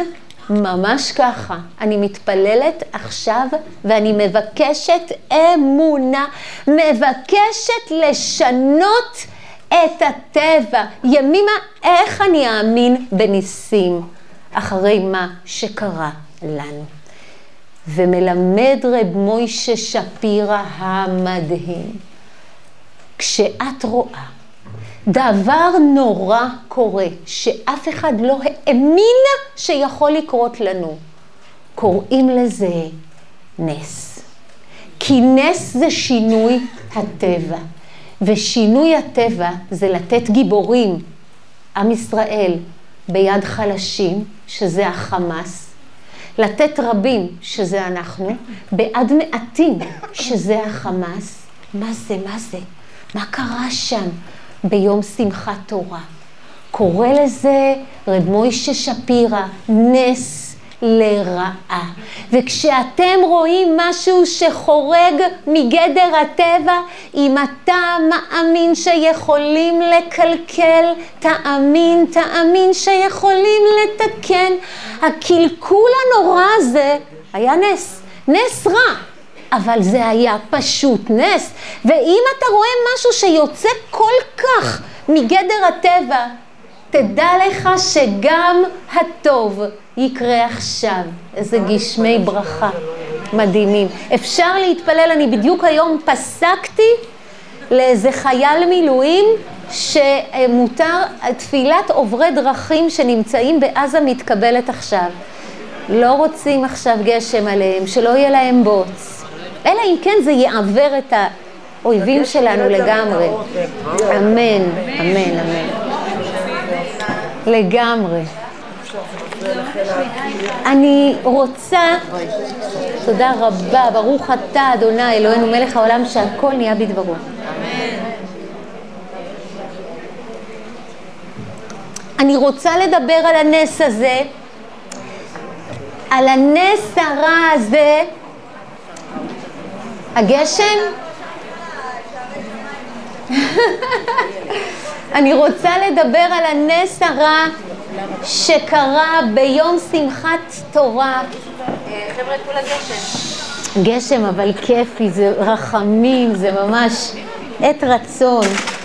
ממש ככה. אני מתפללת עכשיו ואני מבקשת אמונה, מבקשת לשנות את הטבע. ימימה, איך אני אאמין בניסים אחרי מה שקרה לנו? ומלמד רב מוישה שפירא המדהים, כשאת רואה דבר נורא קורה שאף אחד לא האמין שיכול לקרות לנו, קוראים לזה נס. כי נס זה שינוי הטבע, ושינוי הטבע זה לתת גיבורים, עם ישראל, ביד חלשים, שזה החמאס, לתת רבים, שזה אנחנו, בעד מעטים, שזה החמאס. מה זה? מה זה? מה קרה שם ביום שמחת תורה? קורא לזה רב מוישה שפירא נס לרעה. וכשאתם רואים משהו שחורג מגדר הטבע, אם אתה מאמין שיכולים לקלקל, תאמין שיכולים לתקן. הקלקול הנורא הזה היה נס, נס רע, אבל זה היה פשוט נס. ואם אתה רואה משהו שיוצא כל כך מגדר הטבע, תדע לך שגם הטוב יקרה עכשיו. איזה גשמי ברכה מדהימים. אפשר להתפלל. אני בדיוק היום פסקתי לאיזה חייל מילואים שמותר, תפילת עוברי דרכים שנמצאים בעזה מתקבלת עכשיו. לא רוצים עכשיו גשם עליהם, שלא יהיה להם בוץ. אלא אם כן זה יעבר את האויבים שלנו לגמרי. אמן, אמן, אמן. לגמרי. אני רוצה, תודה רבה, ברוך אתה אדוני אלוהינו מלך העולם שהכל נהיה בדברו. אני רוצה לדבר על הנס הזה, על הנס הרע הזה, הגשם. אני רוצה לדבר על הנס הרע שקרה ביום שמחת תורה. חבר'ה, כולה גשם. גשם, אבל כיפי, זה רחמים, זה ממש עת רצון.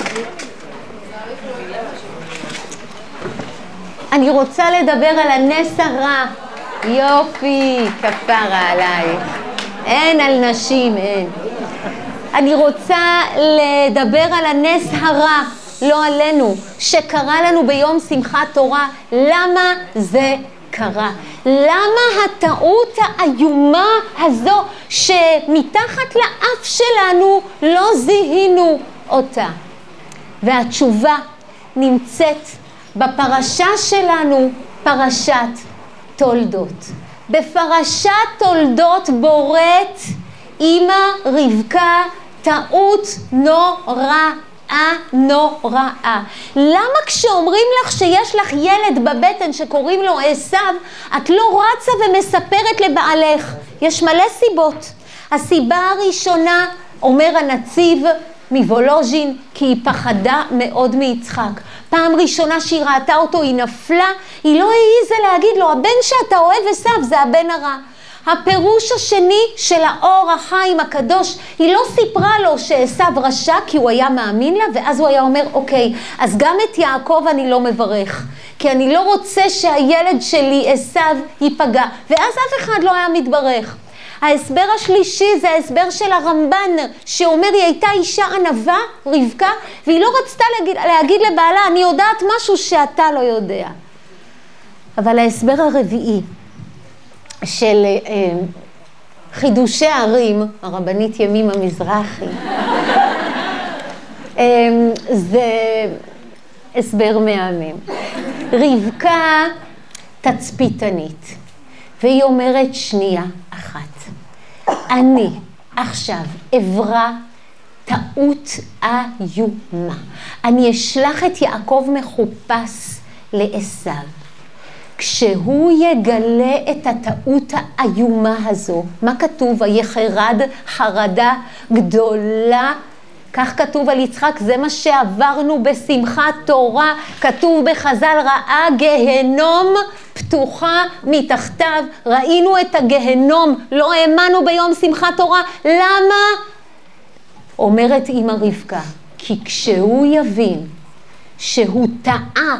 אני רוצה לדבר על הנס הרע. יופי, כפרה עלייך. אין על נשים, אין. אני רוצה לדבר על הנס הרע, לא עלינו, שקרה לנו ביום שמחת תורה. למה זה קרה? למה הטעות האיומה הזו שמתחת לאף שלנו לא זיהינו אותה? והתשובה נמצאת בפרשה שלנו, פרשת תולדות. בפרשת תולדות בוראת אמא רבקה טעות נוראה. נוראה. למה כשאומרים לך שיש לך ילד בבטן שקוראים לו עשיו, את לא רצה ומספרת לבעלך? יש מלא סיבות. הסיבה הראשונה, אומר הנציב מוולוז'ין, כי היא פחדה מאוד מיצחק. פעם ראשונה שהיא ראתה אותו היא נפלה, היא לא העיזה להגיד לו, הבן שאתה אוהב עשיו זה הבן הרע. הפירוש השני של האור החיים הקדוש, היא לא סיפרה לו שעשיו רשע כי הוא היה מאמין לה, ואז הוא היה אומר, אוקיי, אז גם את יעקב אני לא מברך, כי אני לא רוצה שהילד שלי עשיו ייפגע, ואז אף אחד לא היה מתברך. ההסבר השלישי זה ההסבר של הרמב"ן, שאומר היא הייתה אישה ענווה, רבקה, והיא לא רצתה להגיד לבעלה, אני יודעת משהו שאתה לא יודע. אבל ההסבר הרביעי, של חידושי הערים, הרבנית ימימה מזרחי, זה הסבר מהמם. רבקה תצפיתנית, והיא אומרת שנייה אחת, אני עכשיו אברא טעות איומה, אני אשלח את יעקב מחופש לעשיו. כשהוא יגלה את הטעות האיומה הזו, מה כתוב? ויחרד חרדה גדולה כך כתוב על יצחק, זה מה שעברנו בשמחת תורה, כתוב בחז"ל, ראה גהנום פתוחה מתחתיו, ראינו את הגהנום, לא האמנו ביום שמחת תורה, למה? אומרת אמא רבקה, כי כשהוא יבין שהוא טעה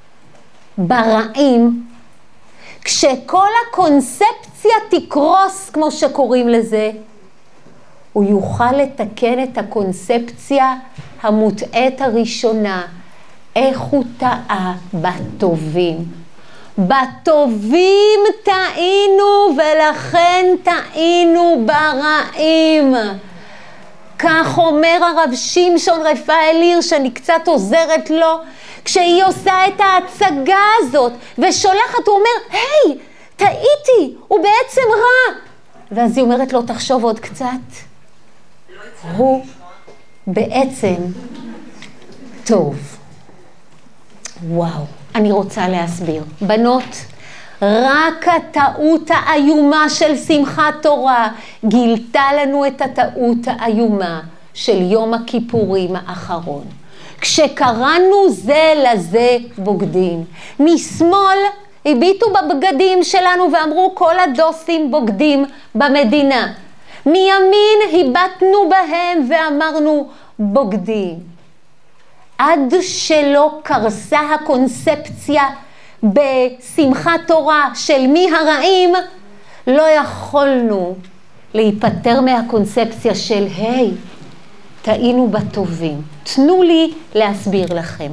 ברעים, כשכל הקונספציה תקרוס, כמו שקוראים לזה, הוא יוכל לתקן את הקונספציה המוטעת הראשונה. איך הוא טעה? בטובים. בטובים טעינו ולכן טעינו ברעים. כך אומר הרב שמשון רפאל עיר, שאני קצת עוזרת לו, כשהיא עושה את ההצגה הזאת ושולחת, הוא אומר, היי, טעיתי, הוא בעצם רע. ואז היא אומרת לו, תחשוב עוד קצת. הוא בעצם טוב. וואו, אני רוצה להסביר. בנות, רק הטעות האיומה של שמחת תורה גילתה לנו את הטעות האיומה של יום הכיפורים האחרון. כשקראנו זה לזה בוגדים. משמאל הביטו בבגדים שלנו ואמרו כל הדוסים בוגדים במדינה. מימין היבטנו בהם ואמרנו בוגדים. עד שלא קרסה הקונספציה בשמחת תורה של מי הרעים, לא יכולנו להיפטר מהקונספציה של היי, טעינו בטובים. תנו לי להסביר לכם.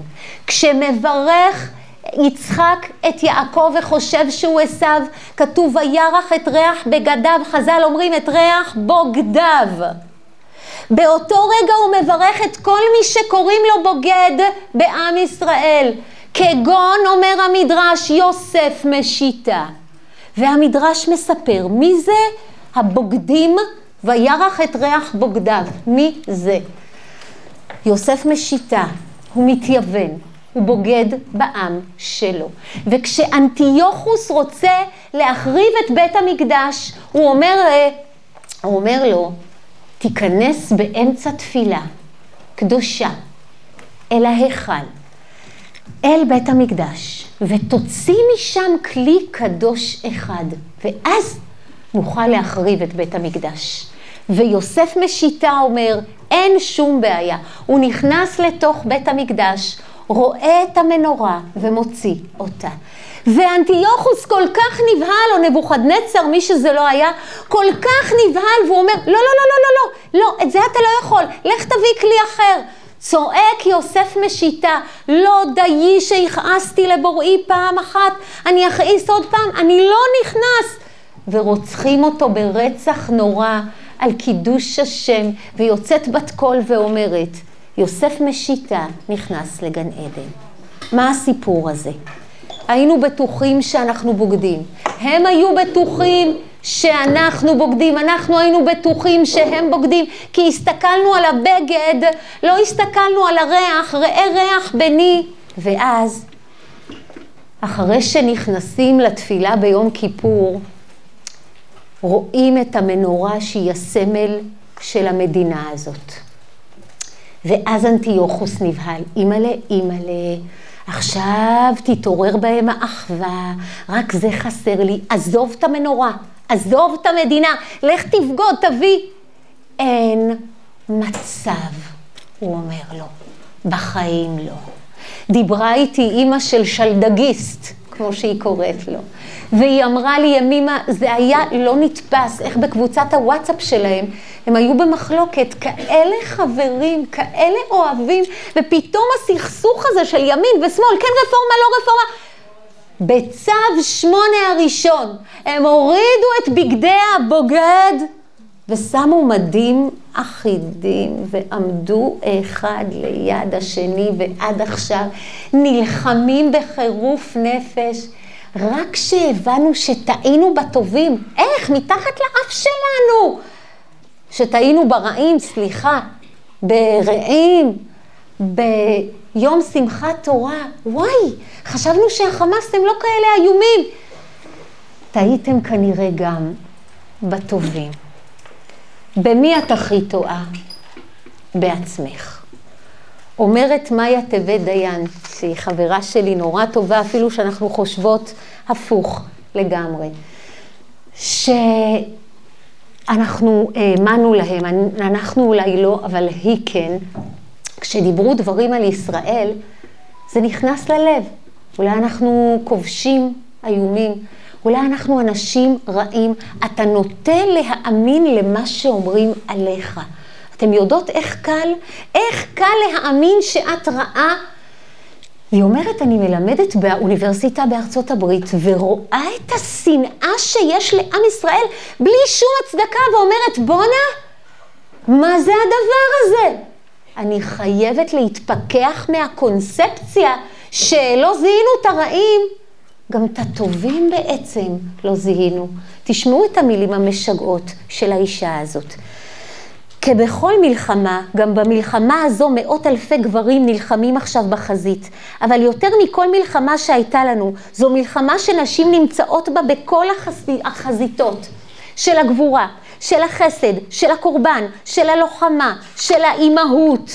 כשמברך יצחק את יעקב וחושב שהוא עשיו, כתוב וירח את ריח בגדיו, חז"ל אומרים את ריח בוגדיו. באותו רגע הוא מברך את כל מי שקוראים לו בוגד בעם ישראל, כגון אומר המדרש יוסף משיטה. והמדרש מספר מי זה הבוגדים וירח את ריח בוגדיו, מי זה? יוסף משיטה, הוא מתייוון, הוא בוגד בעם שלו. וכשאנטיוכוס רוצה להחריב את בית המקדש, הוא אומר לו, תיכנס באמצע תפילה קדושה אל ההיכל, אל בית המקדש, ותוציא משם כלי קדוש אחד, ואז נוכל להחריב את בית המקדש. ויוסף משיטה אומר, אין שום בעיה. הוא נכנס לתוך בית המקדש, רואה את המנורה ומוציא אותה. ואנטיוכוס כל כך נבהל, או נבוכדנצר, מי שזה לא היה, כל כך נבהל, והוא אומר, לא, לא, לא, לא, לא, לא, לא, את זה אתה לא יכול, לך תביא כלי אחר. צועק יוסף משיטה, לא דיי שהכעסתי לבוראי פעם אחת, אני אכעיס עוד פעם, אני לא נכנס. ורוצחים אותו ברצח נורא על קידוש השם, ויוצאת בת קול ואומרת, יוסף משיטה נכנס לגן עדן. מה הסיפור הזה? היינו בטוחים שאנחנו בוגדים. הם היו בטוחים שאנחנו בוגדים. אנחנו היינו בטוחים שהם בוגדים. כי הסתכלנו על הבגד, לא הסתכלנו על הריח, ראה ריח בני. ואז, אחרי שנכנסים לתפילה ביום כיפור, רואים את המנורה שהיא הסמל של המדינה הזאת. ואז אנטיוכוס נבהל, אימא'לה, עכשיו תתעורר בהם האחווה, רק זה חסר לי, עזוב את המנורה, עזוב את המדינה, לך תבגוד, תביא. אין מצב, הוא אומר לו, בחיים לא. דיברה איתי אימא של שלדגיסט, כמו שהיא קוראת לו, והיא אמרה לי, ימימה, זה היה לא נתפס, איך בקבוצת הוואטסאפ שלהם, הם היו במחלוקת, כאלה חברים, כאלה אוהבים, ופתאום הסכסוך הזה של ימין ושמאל, כן רפורמה, לא רפורמה. בצו 8 הראשון, הם הורידו את בגדי הבוגד, ושמו מדים אחידים, ועמדו אחד ליד השני, ועד עכשיו נלחמים בחירוף נפש, רק שהבנו שטעינו בטובים. איך? מתחת לאף שלנו. שטעינו ברעים, סליחה, ברעים, ביום שמחת תורה. וואי, חשבנו שהחמאס הם לא כאלה איומים. טעיתם כנראה גם בטובים. במי את הכי טועה? בעצמך. אומרת מאיה טבת דיין, שהיא חברה שלי נורא טובה, אפילו שאנחנו חושבות הפוך לגמרי, שאנחנו האמנו להם, אנחנו אולי לא, אבל היא כן. כשדיברו דברים על ישראל, זה נכנס ללב. אולי אנחנו כובשים איומים, אולי אנחנו אנשים רעים. אתה נוטה להאמין למה שאומרים עליך. אתם יודעות איך קל להאמין שאת רעה? היא אומרת, אני מלמדת באוניברסיטה בארצות הברית, ורואה את השנאה שיש לעם ישראל, בלי שום הצדקה, ואומרת, בונה, מה זה הדבר הזה? אני חייבת להתפכח מהקונספציה שלא זיהינו את הרעים, גם את הטובים בעצם לא זיהינו. תשמעו את המילים המשגעות של האישה הזאת. כבכל מלחמה, גם במלחמה הזו מאות אלפי גברים נלחמים עכשיו בחזית, אבל יותר מכל מלחמה שהייתה לנו, זו מלחמה שנשים נמצאות בה בכל החזיתות, של הגבורה, של החסד, של הקורבן, של הלוחמה, של האימהות.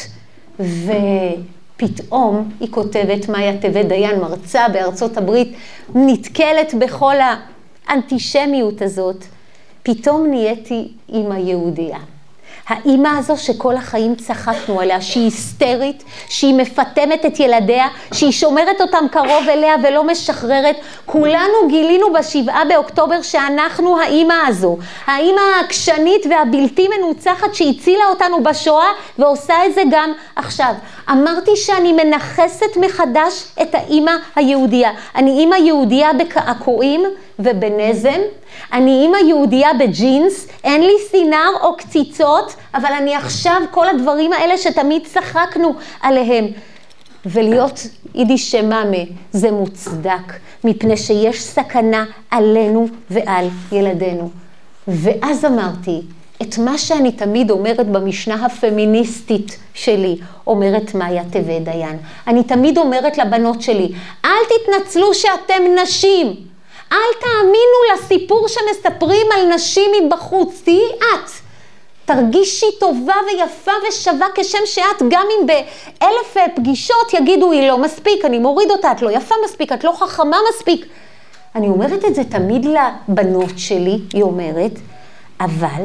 ופתאום היא כותבת, מאיה טבת דיין, מרצה בארצות הברית, נתקלת בכל האנטישמיות הזאת, פתאום נהייתי אימא יהודייה. האימא הזו שכל החיים צחקנו עליה, שהיא היסטרית, שהיא מפתמת את ילדיה, שהיא שומרת אותם קרוב אליה ולא משחררת. כולנו גילינו ב7 באוקטובר שאנחנו האימא הזו, האימא העקשנית והבלתי מנוצחת שהצילה אותנו בשואה ועושה את זה גם עכשיו. אמרתי שאני מנחסת מחדש את האימא היהודייה. אני אימא יהודייה בקעקועים ובנזם, אני אימא יהודייה בג'ינס, אין לי סינר או קציצות, אבל אני עכשיו כל הדברים האלה שתמיד צחקנו עליהם. ולהיות יידיש שמאמה זה מוצדק, מפני שיש סכנה עלינו ועל ילדינו. ואז אמרתי, את מה שאני תמיד אומרת במשנה הפמיניסטית שלי, אומרת מאיה טבת דיין. אני תמיד אומרת לבנות שלי, אל תתנצלו שאתם נשים. אל תאמינו לסיפור שמספרים על נשים מבחוץ. תהי את. תרגישי טובה ויפה ושווה כשם שאת, גם אם ב1000 פגישות יגידו, היא לא מספיק, אני מוריד אותה, את לא יפה מספיק, את לא חכמה מספיק. אני אומרת את זה תמיד לבנות שלי, היא אומרת, אבל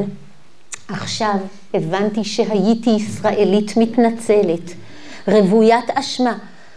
עכשיו הבנתי שהייתי ישראלית מתנצלת, רוויית אשמה,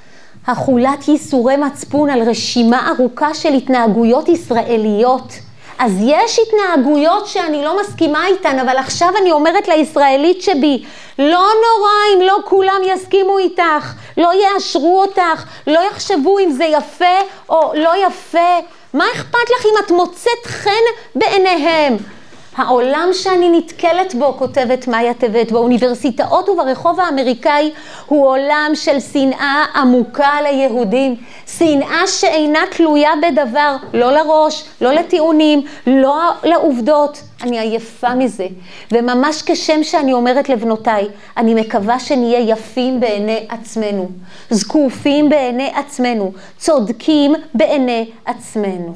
החולת ייסורי מצפון על רשימה ארוכה של התנהגויות ישראליות. אז יש התנהגויות שאני לא מסכימה איתן, אבל עכשיו אני אומרת לישראלית שבי, לא נורא אם לא כולם יסכימו איתך, לא יאשרו אותך, לא יחשבו אם זה יפה או לא יפה. מה אכפת לך אם את מוצאת חן בעיניהם? העולם שאני נתקלת בו, כותבת מאיה טבת, באוניברסיטאות וברחוב האמריקאי, הוא עולם של שנאה עמוקה ליהודים. שנאה שאינה תלויה בדבר, לא לראש, לא לטיעונים, לא לעובדות. אני עייפה מזה. וממש כשם שאני אומרת לבנותיי, אני מקווה שנהיה יפים בעיני עצמנו, זקופים בעיני עצמנו, צודקים בעיני עצמנו.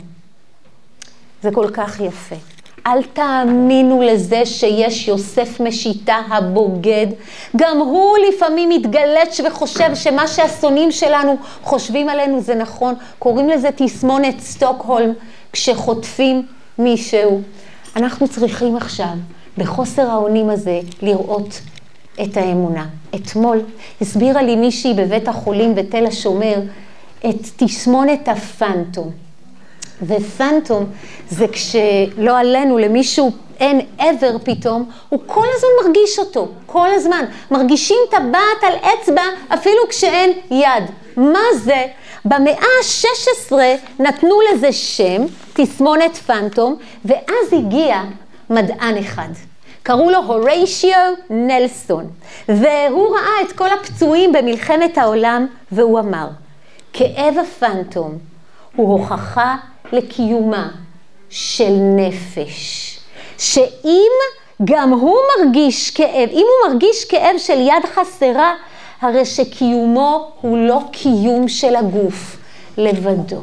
זה כל כך יפה. אל תאמינו לזה שיש יוסף משיטה הבוגד. גם הוא לפעמים מתגלץ' וחושב שמה שהשונאים שלנו חושבים עלינו זה נכון. קוראים לזה תסמונת סטוקהולם, כשחוטפים מישהו. אנחנו צריכים עכשיו, בחוסר האונים הזה, לראות את האמונה. אתמול הסבירה לי מישהי בבית החולים בתל השומר את תסמונת הפנטום. ופנטום זה כשלא עלינו למישהו אין עבר פתאום, הוא כל הזמן מרגיש אותו, כל הזמן. מרגישים טבעת על אצבע אפילו כשאין יד. מה זה? במאה ה-16 נתנו לזה שם, תסמונת פנטום, ואז הגיע מדען אחד. קראו לו הוריישיו נלסון, והוא ראה את כל הפצועים במלחמת העולם, והוא אמר, כאב הפנטום הוא הוכחה לקיומה של נפש, שאם גם הוא מרגיש כאב, אם הוא מרגיש כאב של יד חסרה, הרי שקיומו הוא לא קיום של הגוף לבדו.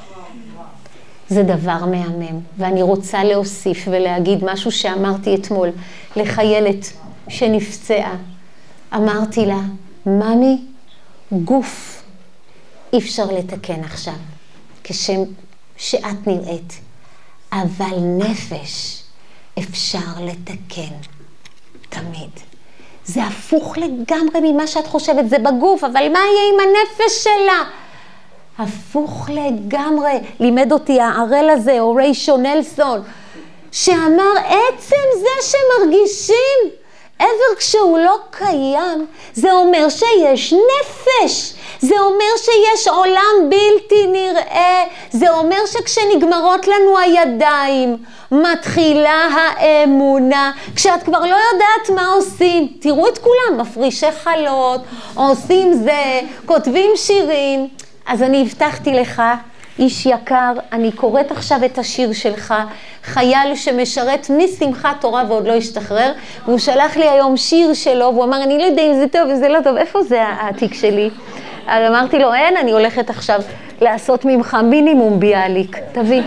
זה דבר מהמם, ואני רוצה להוסיף ולהגיד משהו שאמרתי אתמול לחיילת שנפצעה. אמרתי לה, ממי, גוף אי אפשר לתקן עכשיו, כשם שאת נראית, אבל נפש אפשר לתקן תמיד. זה הפוך לגמרי ממה שאת חושבת, זה בגוף, אבל מה יהיה עם הנפש שלה? הפוך לגמרי. לימד אותי הערל הזה, הוריישו נלסון, שאמר, עצם זה שמרגישים, עבר כשהוא לא קיים, זה אומר שיש נפש, זה אומר שיש עולם בלתי נראה, זה אומר שכשנגמרות לנו הידיים, מתחילה האמונה, כשאת כבר לא יודעת מה עושים, תראו את כולם, מפרישי חלות, עושים זה, כותבים שירים, אז אני הבטחתי לך, איש יקר, אני קוראת עכשיו את השיר שלך, חייל שמשרת משמחת תורה ועוד לא השתחרר, והוא שלח לי היום שיר שלו, והוא אמר, אני לא יודע אם זה טוב וזה לא טוב, איפה זה העתיק שלי? אז אמרתי לו, אין, אני הולכת עכשיו לעשות ממך מינימום ביאליק, תביא.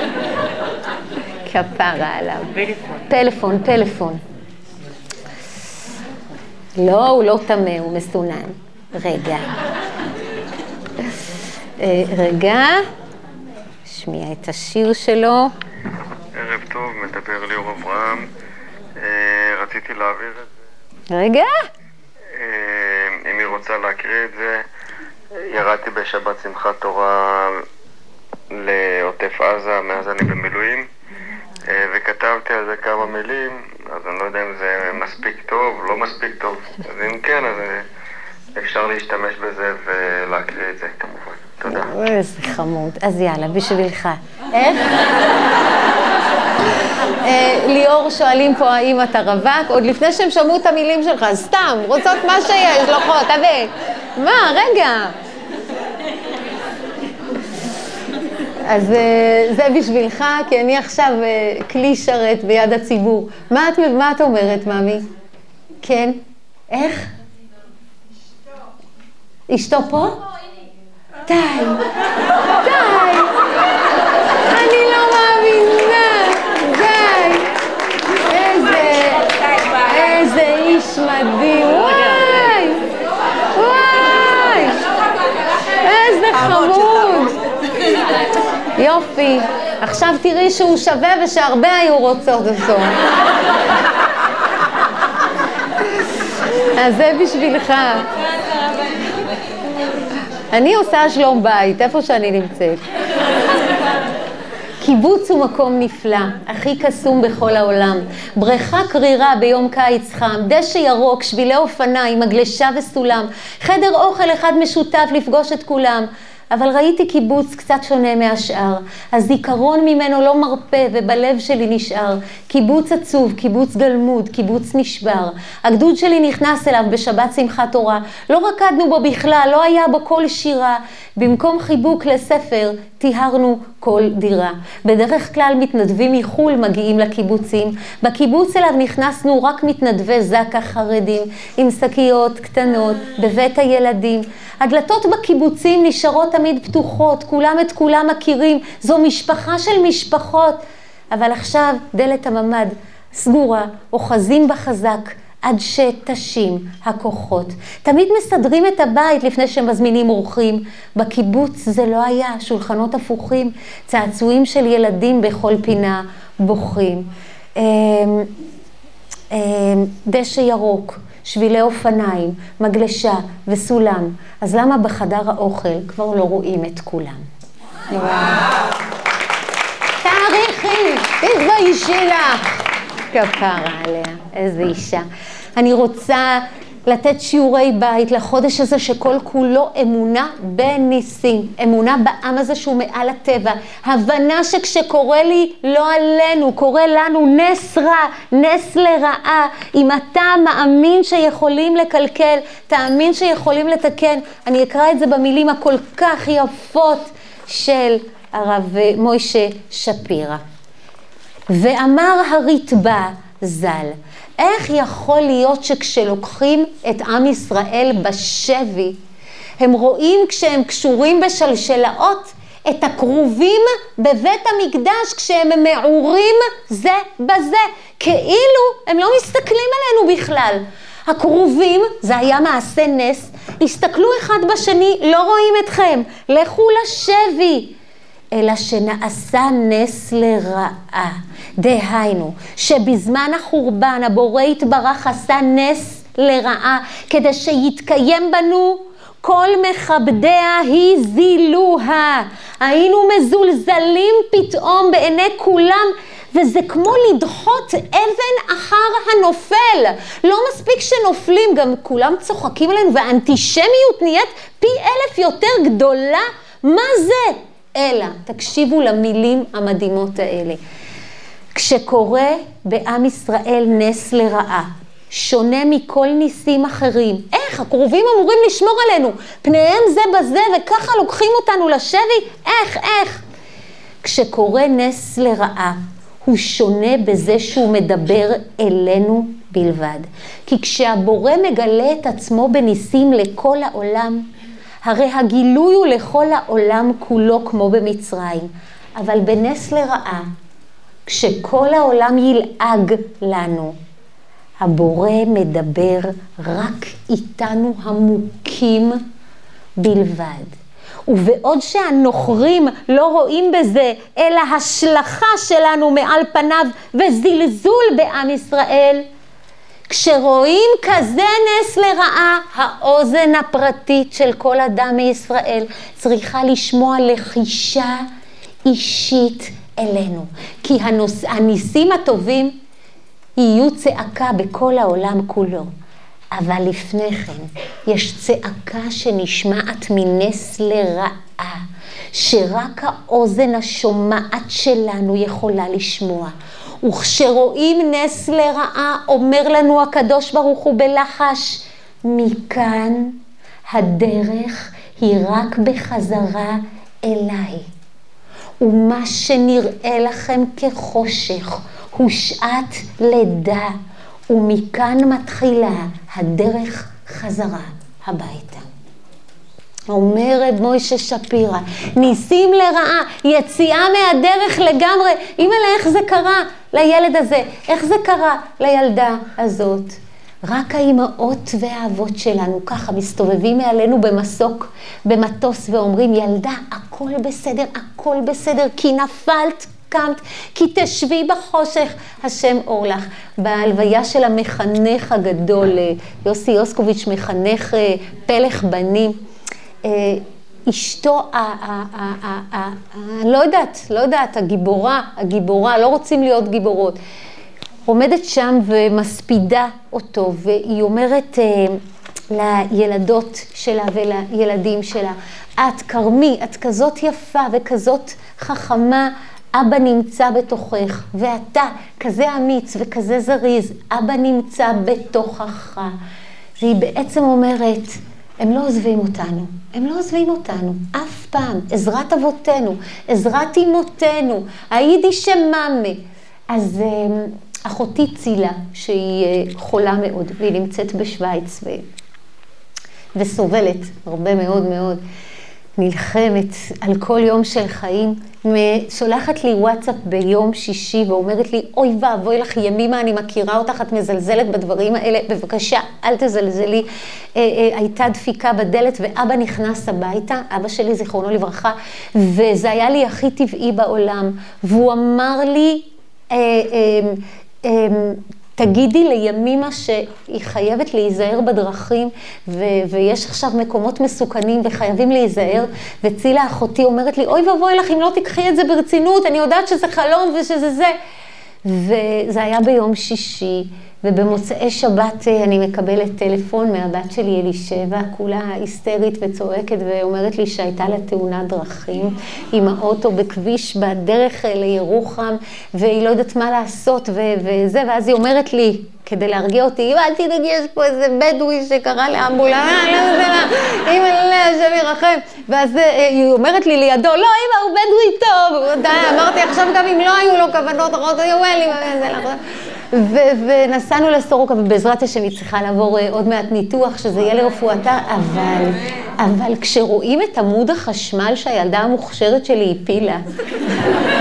כפרה עליו. פלאפון. לא, הוא לא תמה, הוא מסונן. רגע, שמיע את השיר שלו. ערב טוב, מדבר ליאור אברהם. רציתי להעביר את זה. רגע. אם היא רוצה להקריא את זה, ירדתי בשבת שמחת תורה לעוטף עזה, מאז אני במילואים, וכתבתי על זה כמה מילים, אז אני לא יודע אם זה מספיק טוב, לא מספיק טוב. אז אם כן, אז אפשר להשתמש בזה ולהקריא את זה כמובן. תודה. איזה חמוד. אז יאללה, בשבילך. איך? ליאור שואלים פה האם אתה רווק, עוד לפני שהם שמעו את המילים שלך, סתם, רוצות מה שיש, לוחות, תביא. מה, רגע. אז זה בשבילך, כי אני עכשיו כלי שרת ביד הציבור. מה את אומרת, ממי? כן? איך? אשתו פה? די, אני לא מאמינה, די, איזה איש מדהים, וואי, איזה חמוד, יופי, עכשיו תראי שהוא שווה ושהרבה היו רוצות אותו. אז זה בשבילך. אני עושה שלום בית, איפה שאני נמצאת. קיבוץ הוא מקום נפלא, הכי קסום בכל העולם. בריכה קרירה ביום קיץ חם, דשא ירוק, שבילי אופניים, מגלשה וסולם, חדר אוכל אחד משותף לפגוש את כולם. אבל ראיתי קיבוץ קצת שונה מהשאר. הזיכרון ממנו לא מרפא ובלב שלי נשאר. קיבוץ עצוב, קיבוץ גלמוד, קיבוץ נשבר. הגדוד שלי נכנס אליו בשבת שמחת תורה. לא רקדנו בו בכלל, לא היה בו כל שירה. במקום חיבוק לספר, טיהרנו כל דירה. בדרך כלל מתנדבים מחול מגיעים לקיבוצים. בקיבוץ אליו נכנסנו רק מתנדבי זקה חרדים, עם שקיות קטנות, בבית הילדים. הדלתות בקיבוצים נשארות תמיד פתוחות, כולם את כולם מכירים, זו משפחה של משפחות. אבל עכשיו דלת הממד סגורה, אוחזים בחזק, עד שתשים הכוחות. תמיד מסדרים את הבית לפני שמזמינים אורחים. בקיבוץ זה לא היה, שולחנות הפוכים, צעצועים של ילדים בכל פינה בוכים. דשא ירוק, שבילי אופניים, מגלשה וסולם. אז למה בחדר האוכל כבר לא רואים את כולם? תאריכי, תתביישי לך. כפרה עליה, איזה אישה. אני רוצה לתת שיעורי בית לחודש הזה שכל כולו אמונה בניסים, אמונה בעם הזה שהוא מעל הטבע, הבנה שכשקורה לי לא עלינו, קורה לנו נס רע, נס לרעה. אם אתה מאמין שיכולים לקלקל, תאמין שיכולים לתקן. אני אקרא את זה במילים הכל כך יפות של הרב מוישה שפירא. ואמר הרתב"א ז"ל, איך יכול להיות שכשלוקחים את עם ישראל בשבי, הם רואים כשהם קשורים בשלשלאות את הקרובים בבית המקדש כשהם מעורים זה בזה, כאילו הם לא מסתכלים עלינו בכלל. הקרובים, זה היה מעשה נס, הסתכלו אחד בשני, לא רואים אתכם, לכו לשבי. אלא שנעשה נס לרעה. דהיינו, שבזמן החורבן הבורא יתברך עשה נס לרעה, כדי שיתקיים בנו כל מכבדיה הזילוה. היינו מזולזלים פתאום בעיני כולם, וזה כמו לדחות אבן אחר הנופל. לא מספיק שנופלים, גם כולם צוחקים עלינו, והאנטישמיות נהיית פי 1000 יותר גדולה. מה זה? אלא, תקשיבו למילים המדהימות האלה. כשקורה בעם ישראל נס לרעה, שונה מכל ניסים אחרים. איך? הקרובים אמורים לשמור עלינו, פניהם זה בזה, וככה לוקחים אותנו לשבי? איך? כשקורה נס לרעה, הוא שונה בזה שהוא מדבר אלינו בלבד. כי כשהבורא מגלה את עצמו בניסים לכל העולם, הרי הגילוי הוא לכל העולם כולו כמו במצרים. אבל בנס לרעה, כשכל העולם ילעג לנו, הבורא מדבר רק איתנו המוכים בלבד. ובעוד שהנוכרים לא רואים בזה, אלא השלכה שלנו מעל פניו וזלזול בעם ישראל, כשרואים כזה נס לרעה, האוזן הפרטית של כל אדם מישראל צריכה לשמוע לחישה אישית אלינו. כי הניסים הטובים יהיו צעקה בכל העולם כולו. אבל לפני כן יש צעקה שנשמעת מנס לרעה, שרק האוזן השומעת שלנו יכולה לשמוע. וכשרואים נס לרעה, אומר לנו הקדוש ברוך הוא בלחש, מכאן הדרך היא רק בחזרה אליי. ומה שנראה לכם כחושך הוא שעת לידה, ומכאן מתחילה הדרך חזרה הביתה. אומר רב מוישה שפירא, ניסים לרעה, יציאה מהדרך לגמרי. אימא'לה, איך זה קרה לילד הזה? איך זה קרה לילדה הזאת? רק האימהות והאבות שלנו ככה מסתובבים מעלינו במסוק, במטוס, ואומרים, ילדה, הכל בסדר, הכל בסדר, כי נפלת, קמת, כי תשבי בחושך, השם אור לך. בהלוויה של המחנך הגדול, יוסי יוסקוביץ', מחנך פלח בנים, אשתו, לא יודעת, הגיבורה, לא רוצים להיות גיבורות, עומדת שם ומספידה אותו, והיא אומרת לילדות שלה ולילדים שלה, את קרמי, את כזאת יפה וכזאת חכמה, אבא נמצא בתוכך, ואתה כזה אמיץ וכזה זריז, אבא נמצא בתוכך. והיא בעצם אומרת, הם לא עוזבים אותנו, אף פעם, עזרת אבותינו, עזרת אמותינו, היידיש מאמה. אז אחותי צילה, שהיא חולה מאוד, והיא נמצאת בשוויץ וסובלת הרבה מאוד מאוד, נלחמת על כל יום של חיים, שולחת לי וואטסאפ ביום שישי ואומרת לי, אוי ואבוי לך ימימה, אני מכירה אותך, את מזלזלת בדברים האלה, בבקשה אל תזלזלי. הייתה דפיקה בדלת ואבא נכנס הביתה, אבא שלי זיכרונו לברכה, וזה היה לי הכי טבעי בעולם, והוא אמר לי, תגידי לימימה שהיא חייבת להיזהר בדרכים, ויש עכשיו מקומות מסוכנים וחייבים להיזהר, וצילה אחותי אומרת לי, אוי ואבוי לך אם לא תקחי את זה ברצינות, אני יודעת שזה חלום ושזה זה. וזה היה ביום שישי, ובמוצאי שבת אני מקבלת טלפון מהבת שלי אלישבע, כולה היסטרית וצועקת, ואומרת לי שהייתה לה תאונת דרכים עם האוטו בכביש בדרך לירוחם, והיא לא יודעת מה לעשות וזה, ואז היא אומרת לי, כדי להרגיע אותי, אל תדאגי, יש פה איזה בדואי שקרא לאמבולנס, אמא השם ירחם. ואז היא אומרת לי לידו, לא אמא, הוא בדואי טוב. אמרתי, עכשיו גם אם לא היו לו כוונות רעות, הוא יואל לי. ונסענו לסורוקה, ובעזרת השם היא צריכה לעבור עוד מעט ניתוח, שזה יהיה לרפואתה, אבל כשרואים את עמוד החשמל שהילדה המוכשרת שלי הפילה,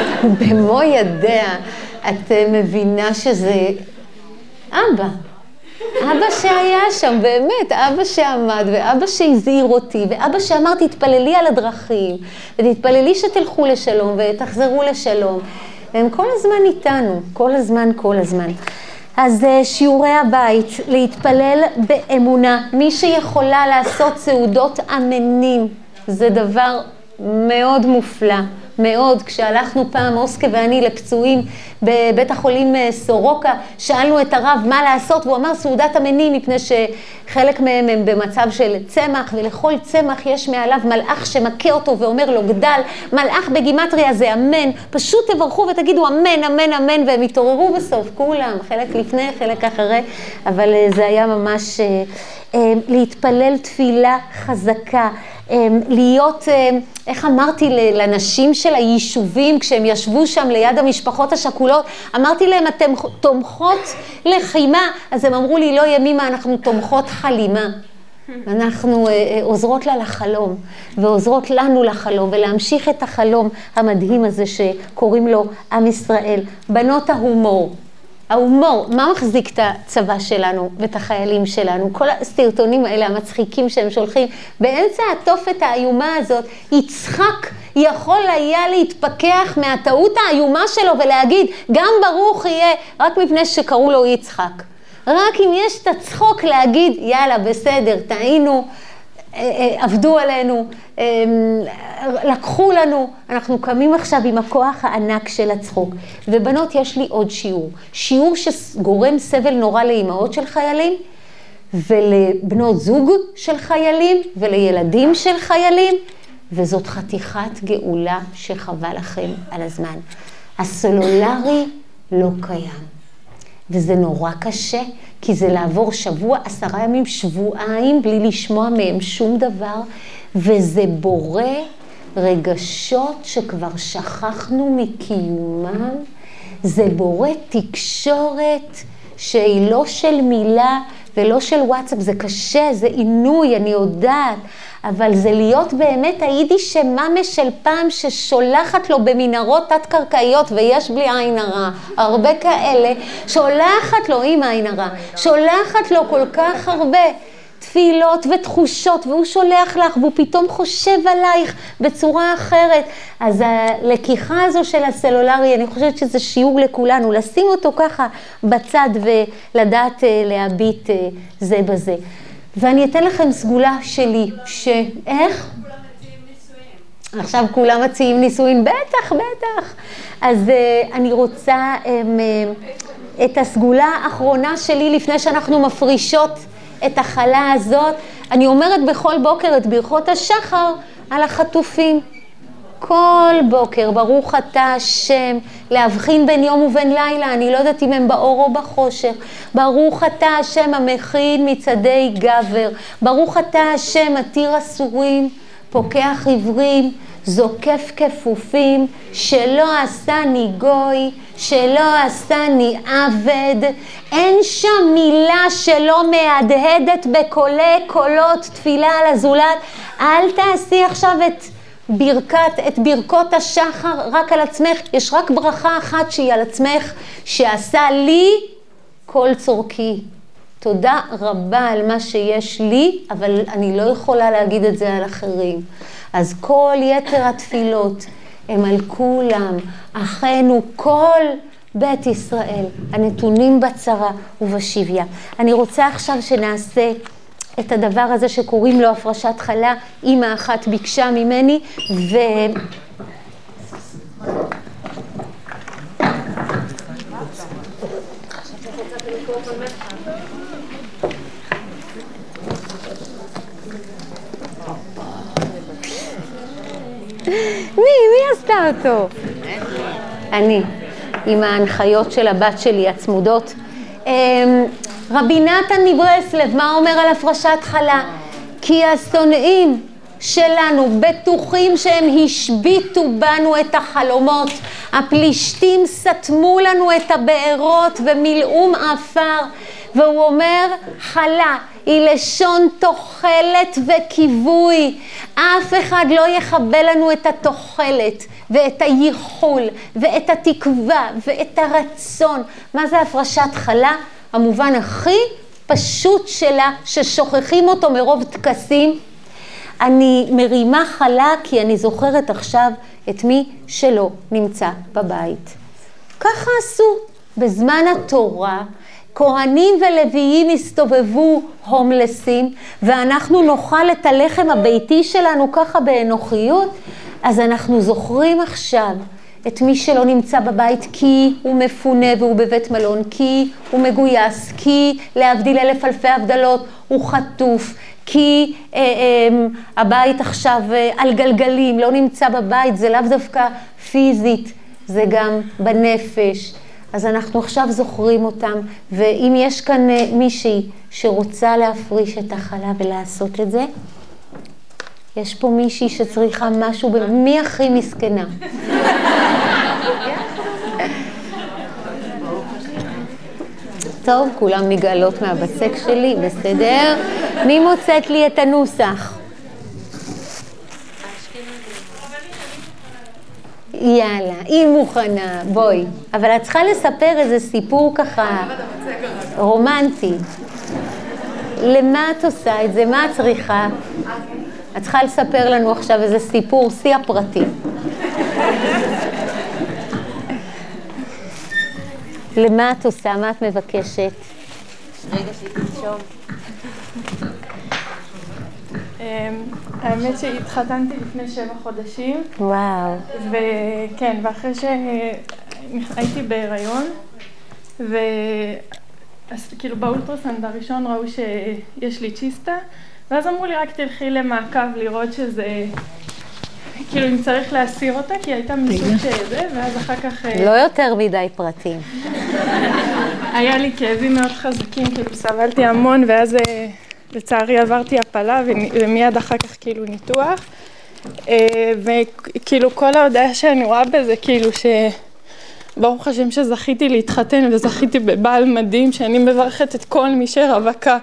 במו ידיה, את מבינה שזה אבא. אבא שהיה שם, באמת, אבא שעמד, ואבא שהזהיר אותי, ואבא שאמר תתפללי על הדרכים, ותתפללי שתלכו לשלום ותחזרו לשלום. הם כל הזמן איתנו, כל הזמן. אז שיעורי הבית, להתפלל באמונה. מי שיכולה לעשות סעודות אמנים, זה דבר מאוד מופלא, מאוד. כשהלכנו פעם אוסקה ואני לפצועים בבית החולים סורוקה, שאלנו את הרב מה לעשות, והוא אמר סעודת אמנים, מפני שחלק מהם הם במצב של צמח, ולכל צמח יש מעליו מלאך שמכה אותו ואומר לו גדל. מלאך בגימטריה זה אמן, פשוט תברכו ותגידו אמן, אמן, אמן, והם התעוררו בסוף, כולם, חלק לפני, חלק אחרי, אבל זה היה ממש להתפלל תפילה חזקה, להיות, איך אמרתי לנשים של היישובים, כשהם ישבו שם ליד המשפחות השכולות, אמרתי להם, אתם תומכות לחימה, אז הם אמרו לי, לא ימימה, אנחנו תומכות חלימה. אנחנו עוזרות לה לחלום, ועוזרות לנו לחלום, ולהמשיך את החלום המדהים הזה שקוראים לו עם ישראל. בנות ההומור. ההומור, מה מחזיק את הצבא שלנו ואת החיילים שלנו? כל הסרטונים האלה המצחיקים שהם שולחים, באמצע התופת האיומה הזאת, יצחק יכול היה להתפכח מהטעות האיומה שלו ולהגיד, גם ברוך יהיה, רק מפני שקראו לו יצחק. רק אם יש את הצחוק להגיד, יאללה, בסדר, טעינו, עבדו עלינו, לקחו לנו, אנחנו קמים עכשיו עם הכוח הענק של הצחוק. ובנות, יש לי עוד שיעור שגורם סבל נורא לאמהות של חיילים, ולבנות זוג של חיילים, ולילדים של חיילים, וזאת חתיכת גאולה שחווה לכם על הזמן. הסלולרי לא קיים. וזה נורא קשה, כי זה לעבור שבוע, 10 ימים, שבועיים, בלי לשמוע מהם שום דבר, וזה בורא רגשות שכבר שכחנו מקיומם, זה בורא תקשורת שהיא לא של מילה ולא של וואטסאפ, זה קשה, זה עינוי, אני יודעת, אבל זה להיות באמת היידיש שממה של פעם ששולחת לו במנהרות תת-קרקעיות, ויש בלי עין הרע, הרבה כאלה, שולחת לו עם עין הרע, שולחת לו כל כך הרבה תפילות ותחושות, והוא שולח לך, והוא פתאום חושב עלייך בצורה אחרת. אז הלקיחה הזו של הסלולרי, אני חושבת שזה שיעור לכולנו, לשים אותו ככה בצד ולדעת להביט זה בזה. ואני אתן לכם סגולה שלי, איך? כולם מציעים נישואין. עכשיו כולם מציעים נישואין, בטח. אז אני רוצה את הסגולה האחרונה שלי, לפני שאנחנו מפרישות את החלה הזאת, אני אומרת בכל בוקר את ברכות השחר על החטופים. כל בוקר, ברוך אתה השם, להבחין בין יום ובין לילה, אני לא יודעת אם הם באור או בחושך. ברוך אתה השם המכין מצדי גבר, ברוך אתה השם מתיר אסורים, פוקח עיוורים, זוקף כפופים, שלא עשני גוי, שלא עשני עבד. אין שם מילה שלא מהדהדת בקולי קולות תפילה על הזולת. אל תעשי עכשיו את ברכות השחר רק על עצמך, יש רק ברכה אחת שהיא על עצמך, שעשה לי כל צורכי. תודה רבה על מה שיש לי, אבל אני לא יכולה להגיד את זה על אחרים. אז כל יתר התפילות הם על כולם, אחינו, כל בית ישראל, הנתונים בצרה ובשביה. אני רוצה עכשיו שנעשה את הדבר הזה שקוראים לו הפרשת חלה. אמא אחת ביקשה ממני, מי עשתה אותו? אני, עם ההנחיות של הבת שלי הצמודות. רבי נתן מברסלב, מה אומר על הפרשת חלה? כי השונאים שלנו בטוחים שהם השביטו בנו את החלומות, הפלישתים סתמו לנו את הבארות ומילאום עפר, והוא אומר חלה היא לשון תוחלת וכיווי. אף אחד לא יכבה לנו את התוחלת ואת הייחול ואת התקווה ואת הרצון. מה זה הפרשת חלה? המובן הכי פשוט שלה, ששוכחים אותו מרוב טקסים. אני מרימה חלה כי אני זוכרת עכשיו את מי שלא נמצא בבית. ככה עשו בזמן התורה. כהנים ולוויים הסתובבו הומלסים, ואנחנו נאכל את הלחם הביתי שלנו ככה באנוכיות. אז אנחנו זוכרים עכשיו את מי שלא נמצא בבית כי הוא מפונה והוא בבית מלון, כי הוא מגויס, כי להבדיל אלף אלפי הבדלות הוא חטוף, כי הבית עכשיו על גלגלים, לא נמצא בבית, זה לאו דווקא פיזית, זה גם בנפש. אז אנחנו עכשיו זוכרים אותם, ואם יש כאן מישהי שרוצה להפריש את החלה ולעשות את זה, יש פה מישהי שצריכה משהו, מי הכי מסכנה? טוב, כולם נגאלות מהבצק שלי, בסדר? מי מוצאת לי את הנוסח? יאללה, היא מוכנה, בואי. אבל את צריכה לספר איזה סיפור ככה רומנטי. למה את עושה את זה? מה את צריכה? את צריכה לספר לנו עכשיו איזה סיפור, שיא הפרטי. למה את עושה? מה את מבקשת? רגע שתרשום. האמת שהתחתנתי לפני 7 חודשים. וואו. וכן, ואחרי שהייתי בהיריון, וכאילו באולטרסאונד הראשון ראו שיש לי צ'יסטה, ואז אמרו לי רק תלכי למעקב לראות שזה, כאילו אם צריך להסיר אותה, כי הייתה מסוג שזה, ואז אחר כך... לא יותר מדי פרטים. היה לי כאבים מאוד חזקים, כאילו סבלתי המון, ואז לצערי עברתי הפלה, ומיד אחר כך כאילו ניתוח. וכאילו כל ההודעה שאני רואה בזה, כאילו ברוך השם שזכיתי להתחתן, וזכיתי בבעל מדהים, שאני מברכת את כל מי שרווקה,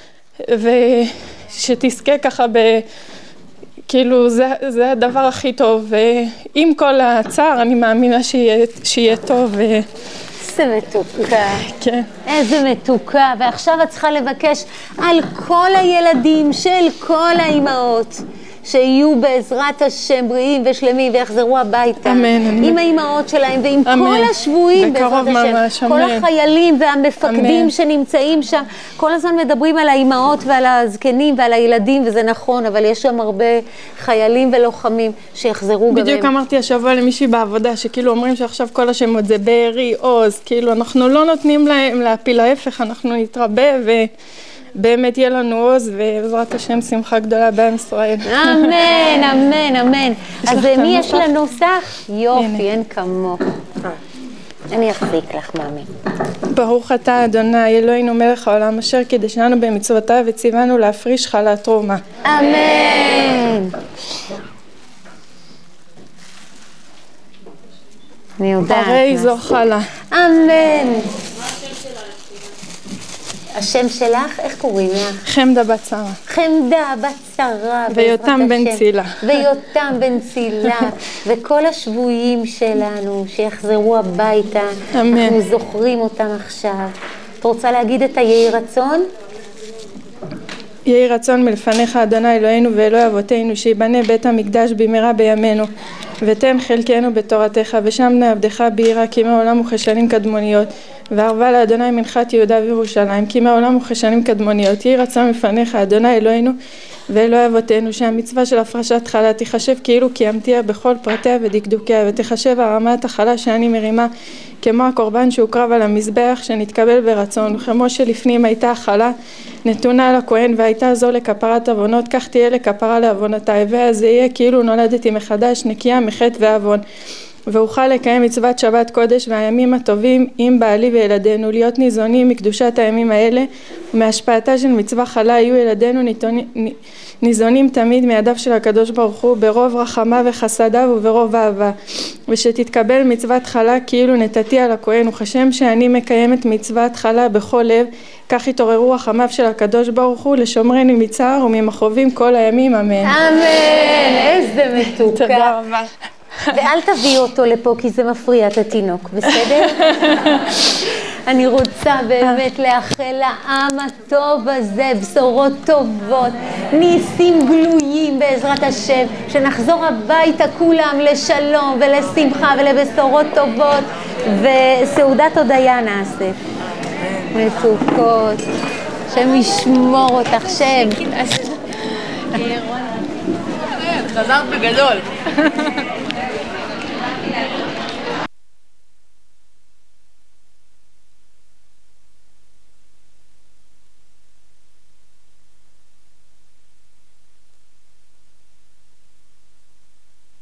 ושתזכה ככה כאילו זה הדבר הכי טוב, ועם כל הצער אני מאמינה שיהיה טוב. איזה מתוקה. כן. איזה מתוקה, ועכשיו את צריכה לבקש על כל הילדים של כל האימהות, שיהיו בעזרת השם בריאים ושלמים ויחזרו הביתה. אמן. עם האימהות שלהם ועם אמן. כל השבויים בעזרת השם. כל החיילים והמפקדים אמן. שנמצאים שם. כל הזמן מדברים על האימהות ועל הזקנים ועל הילדים, וזה נכון, אבל יש שם הרבה חיילים ולוחמים שיחזרו גם הם. בדיוק אמרתי השבוע למישהי בעבודה, שכאילו אומרים שעכשיו כל השמות זה בארי, עוז, כאילו אנחנו לא נותנים להם להפיל, להפך, אנחנו נתרבה באמת יהיה לנו עוז, ובעזרת השם שמחה גדולה בעם ישראל. אמן, אמן, אמן. אז מי יש לנו נוסח? יופי, אין כמוך. אני אחזיק לך, מאמי. ברוך אתה אדוני, אלוהינו מלך העולם, אשר קידשנו במצוותיו וציוונו להפריש חלת תרומה. אמן. אני יודעת. הרי זו חלה. אמן. השם שלך, איך קוראים לך? חמדה בת שרה. חמדה בת שרה. ויותם בן צילה. ויותם בן צילה. וכל השבויים שלנו שיחזרו הביתה. אמן. אנחנו זוכרים אותם עכשיו. את רוצה להגיד את היהי רצון? יהי רצון מלפניך אדוני אלוהינו ואלוהי אבותינו, שיבנה בית המקדש במהרה בימינו, ותן חלקנו בתורתך, ושם נעבדך ביראה, כי מהעולם וכשנים קדמוניות, וערבה לאדוני מנחת יהודה וירושלים, כי מהעולם וכשנים קדמוניות. יהי רצון מלפניך אדוני אלוהינו ואלוהי אבותינו, שהמצווה של הפרשת חלה תיחשב כאילו קיימתיה בכל פרטיה ודקדוקיה, ותחשב הרמת החלה שאני מרימה כמו הקורבן שהוקרב על המזבח, שנתקבל ברצון, וכמו שלפנים הייתה החלה נתונה על הכהן והייתה זו לכפרת עוונות, כך תהיה לכפרה לעוונותיי, ואז זה יהיה כאילו נולדתי מחדש, נקייה מחטא ועוון. ואוכל לקיים מצוות שבת קודש והימים הטובים עם בעלי וילדינו, להיות ניזונים מקדושת הימים האלה, ומהשפעתה של מצווה חלה יהיו ילדינו ניזונים תמיד מידיו של הקדוש ברוך הוא, ברוב רחמה וחסדיו וברוב אהבה, ושתתקבל מצוות חלה כאילו נתתי על הכהן, וכשם שאני מקיימת מצוות חלה בכל לב, כך יתעוררו רחמיו של הקדוש ברוך הוא לשומרני מצער וממכאובים כל הימים, אמן. אמן. איזה מתוקה. תודה רבה. ואל תביאו אותו לפה כי זה מפריע את התינוק, בסדר? אני רוצה באמת לאחל לעם הטוב הזה בשורות טובות, ניסים גלויים בעזרת השם, שנחזור הביתה כולם לשלום ולשמחה ולבשורות טובות, וסעודת הודיה נעשה. מתוקות, השם ישמור אותך, שם. חזרת בגדול.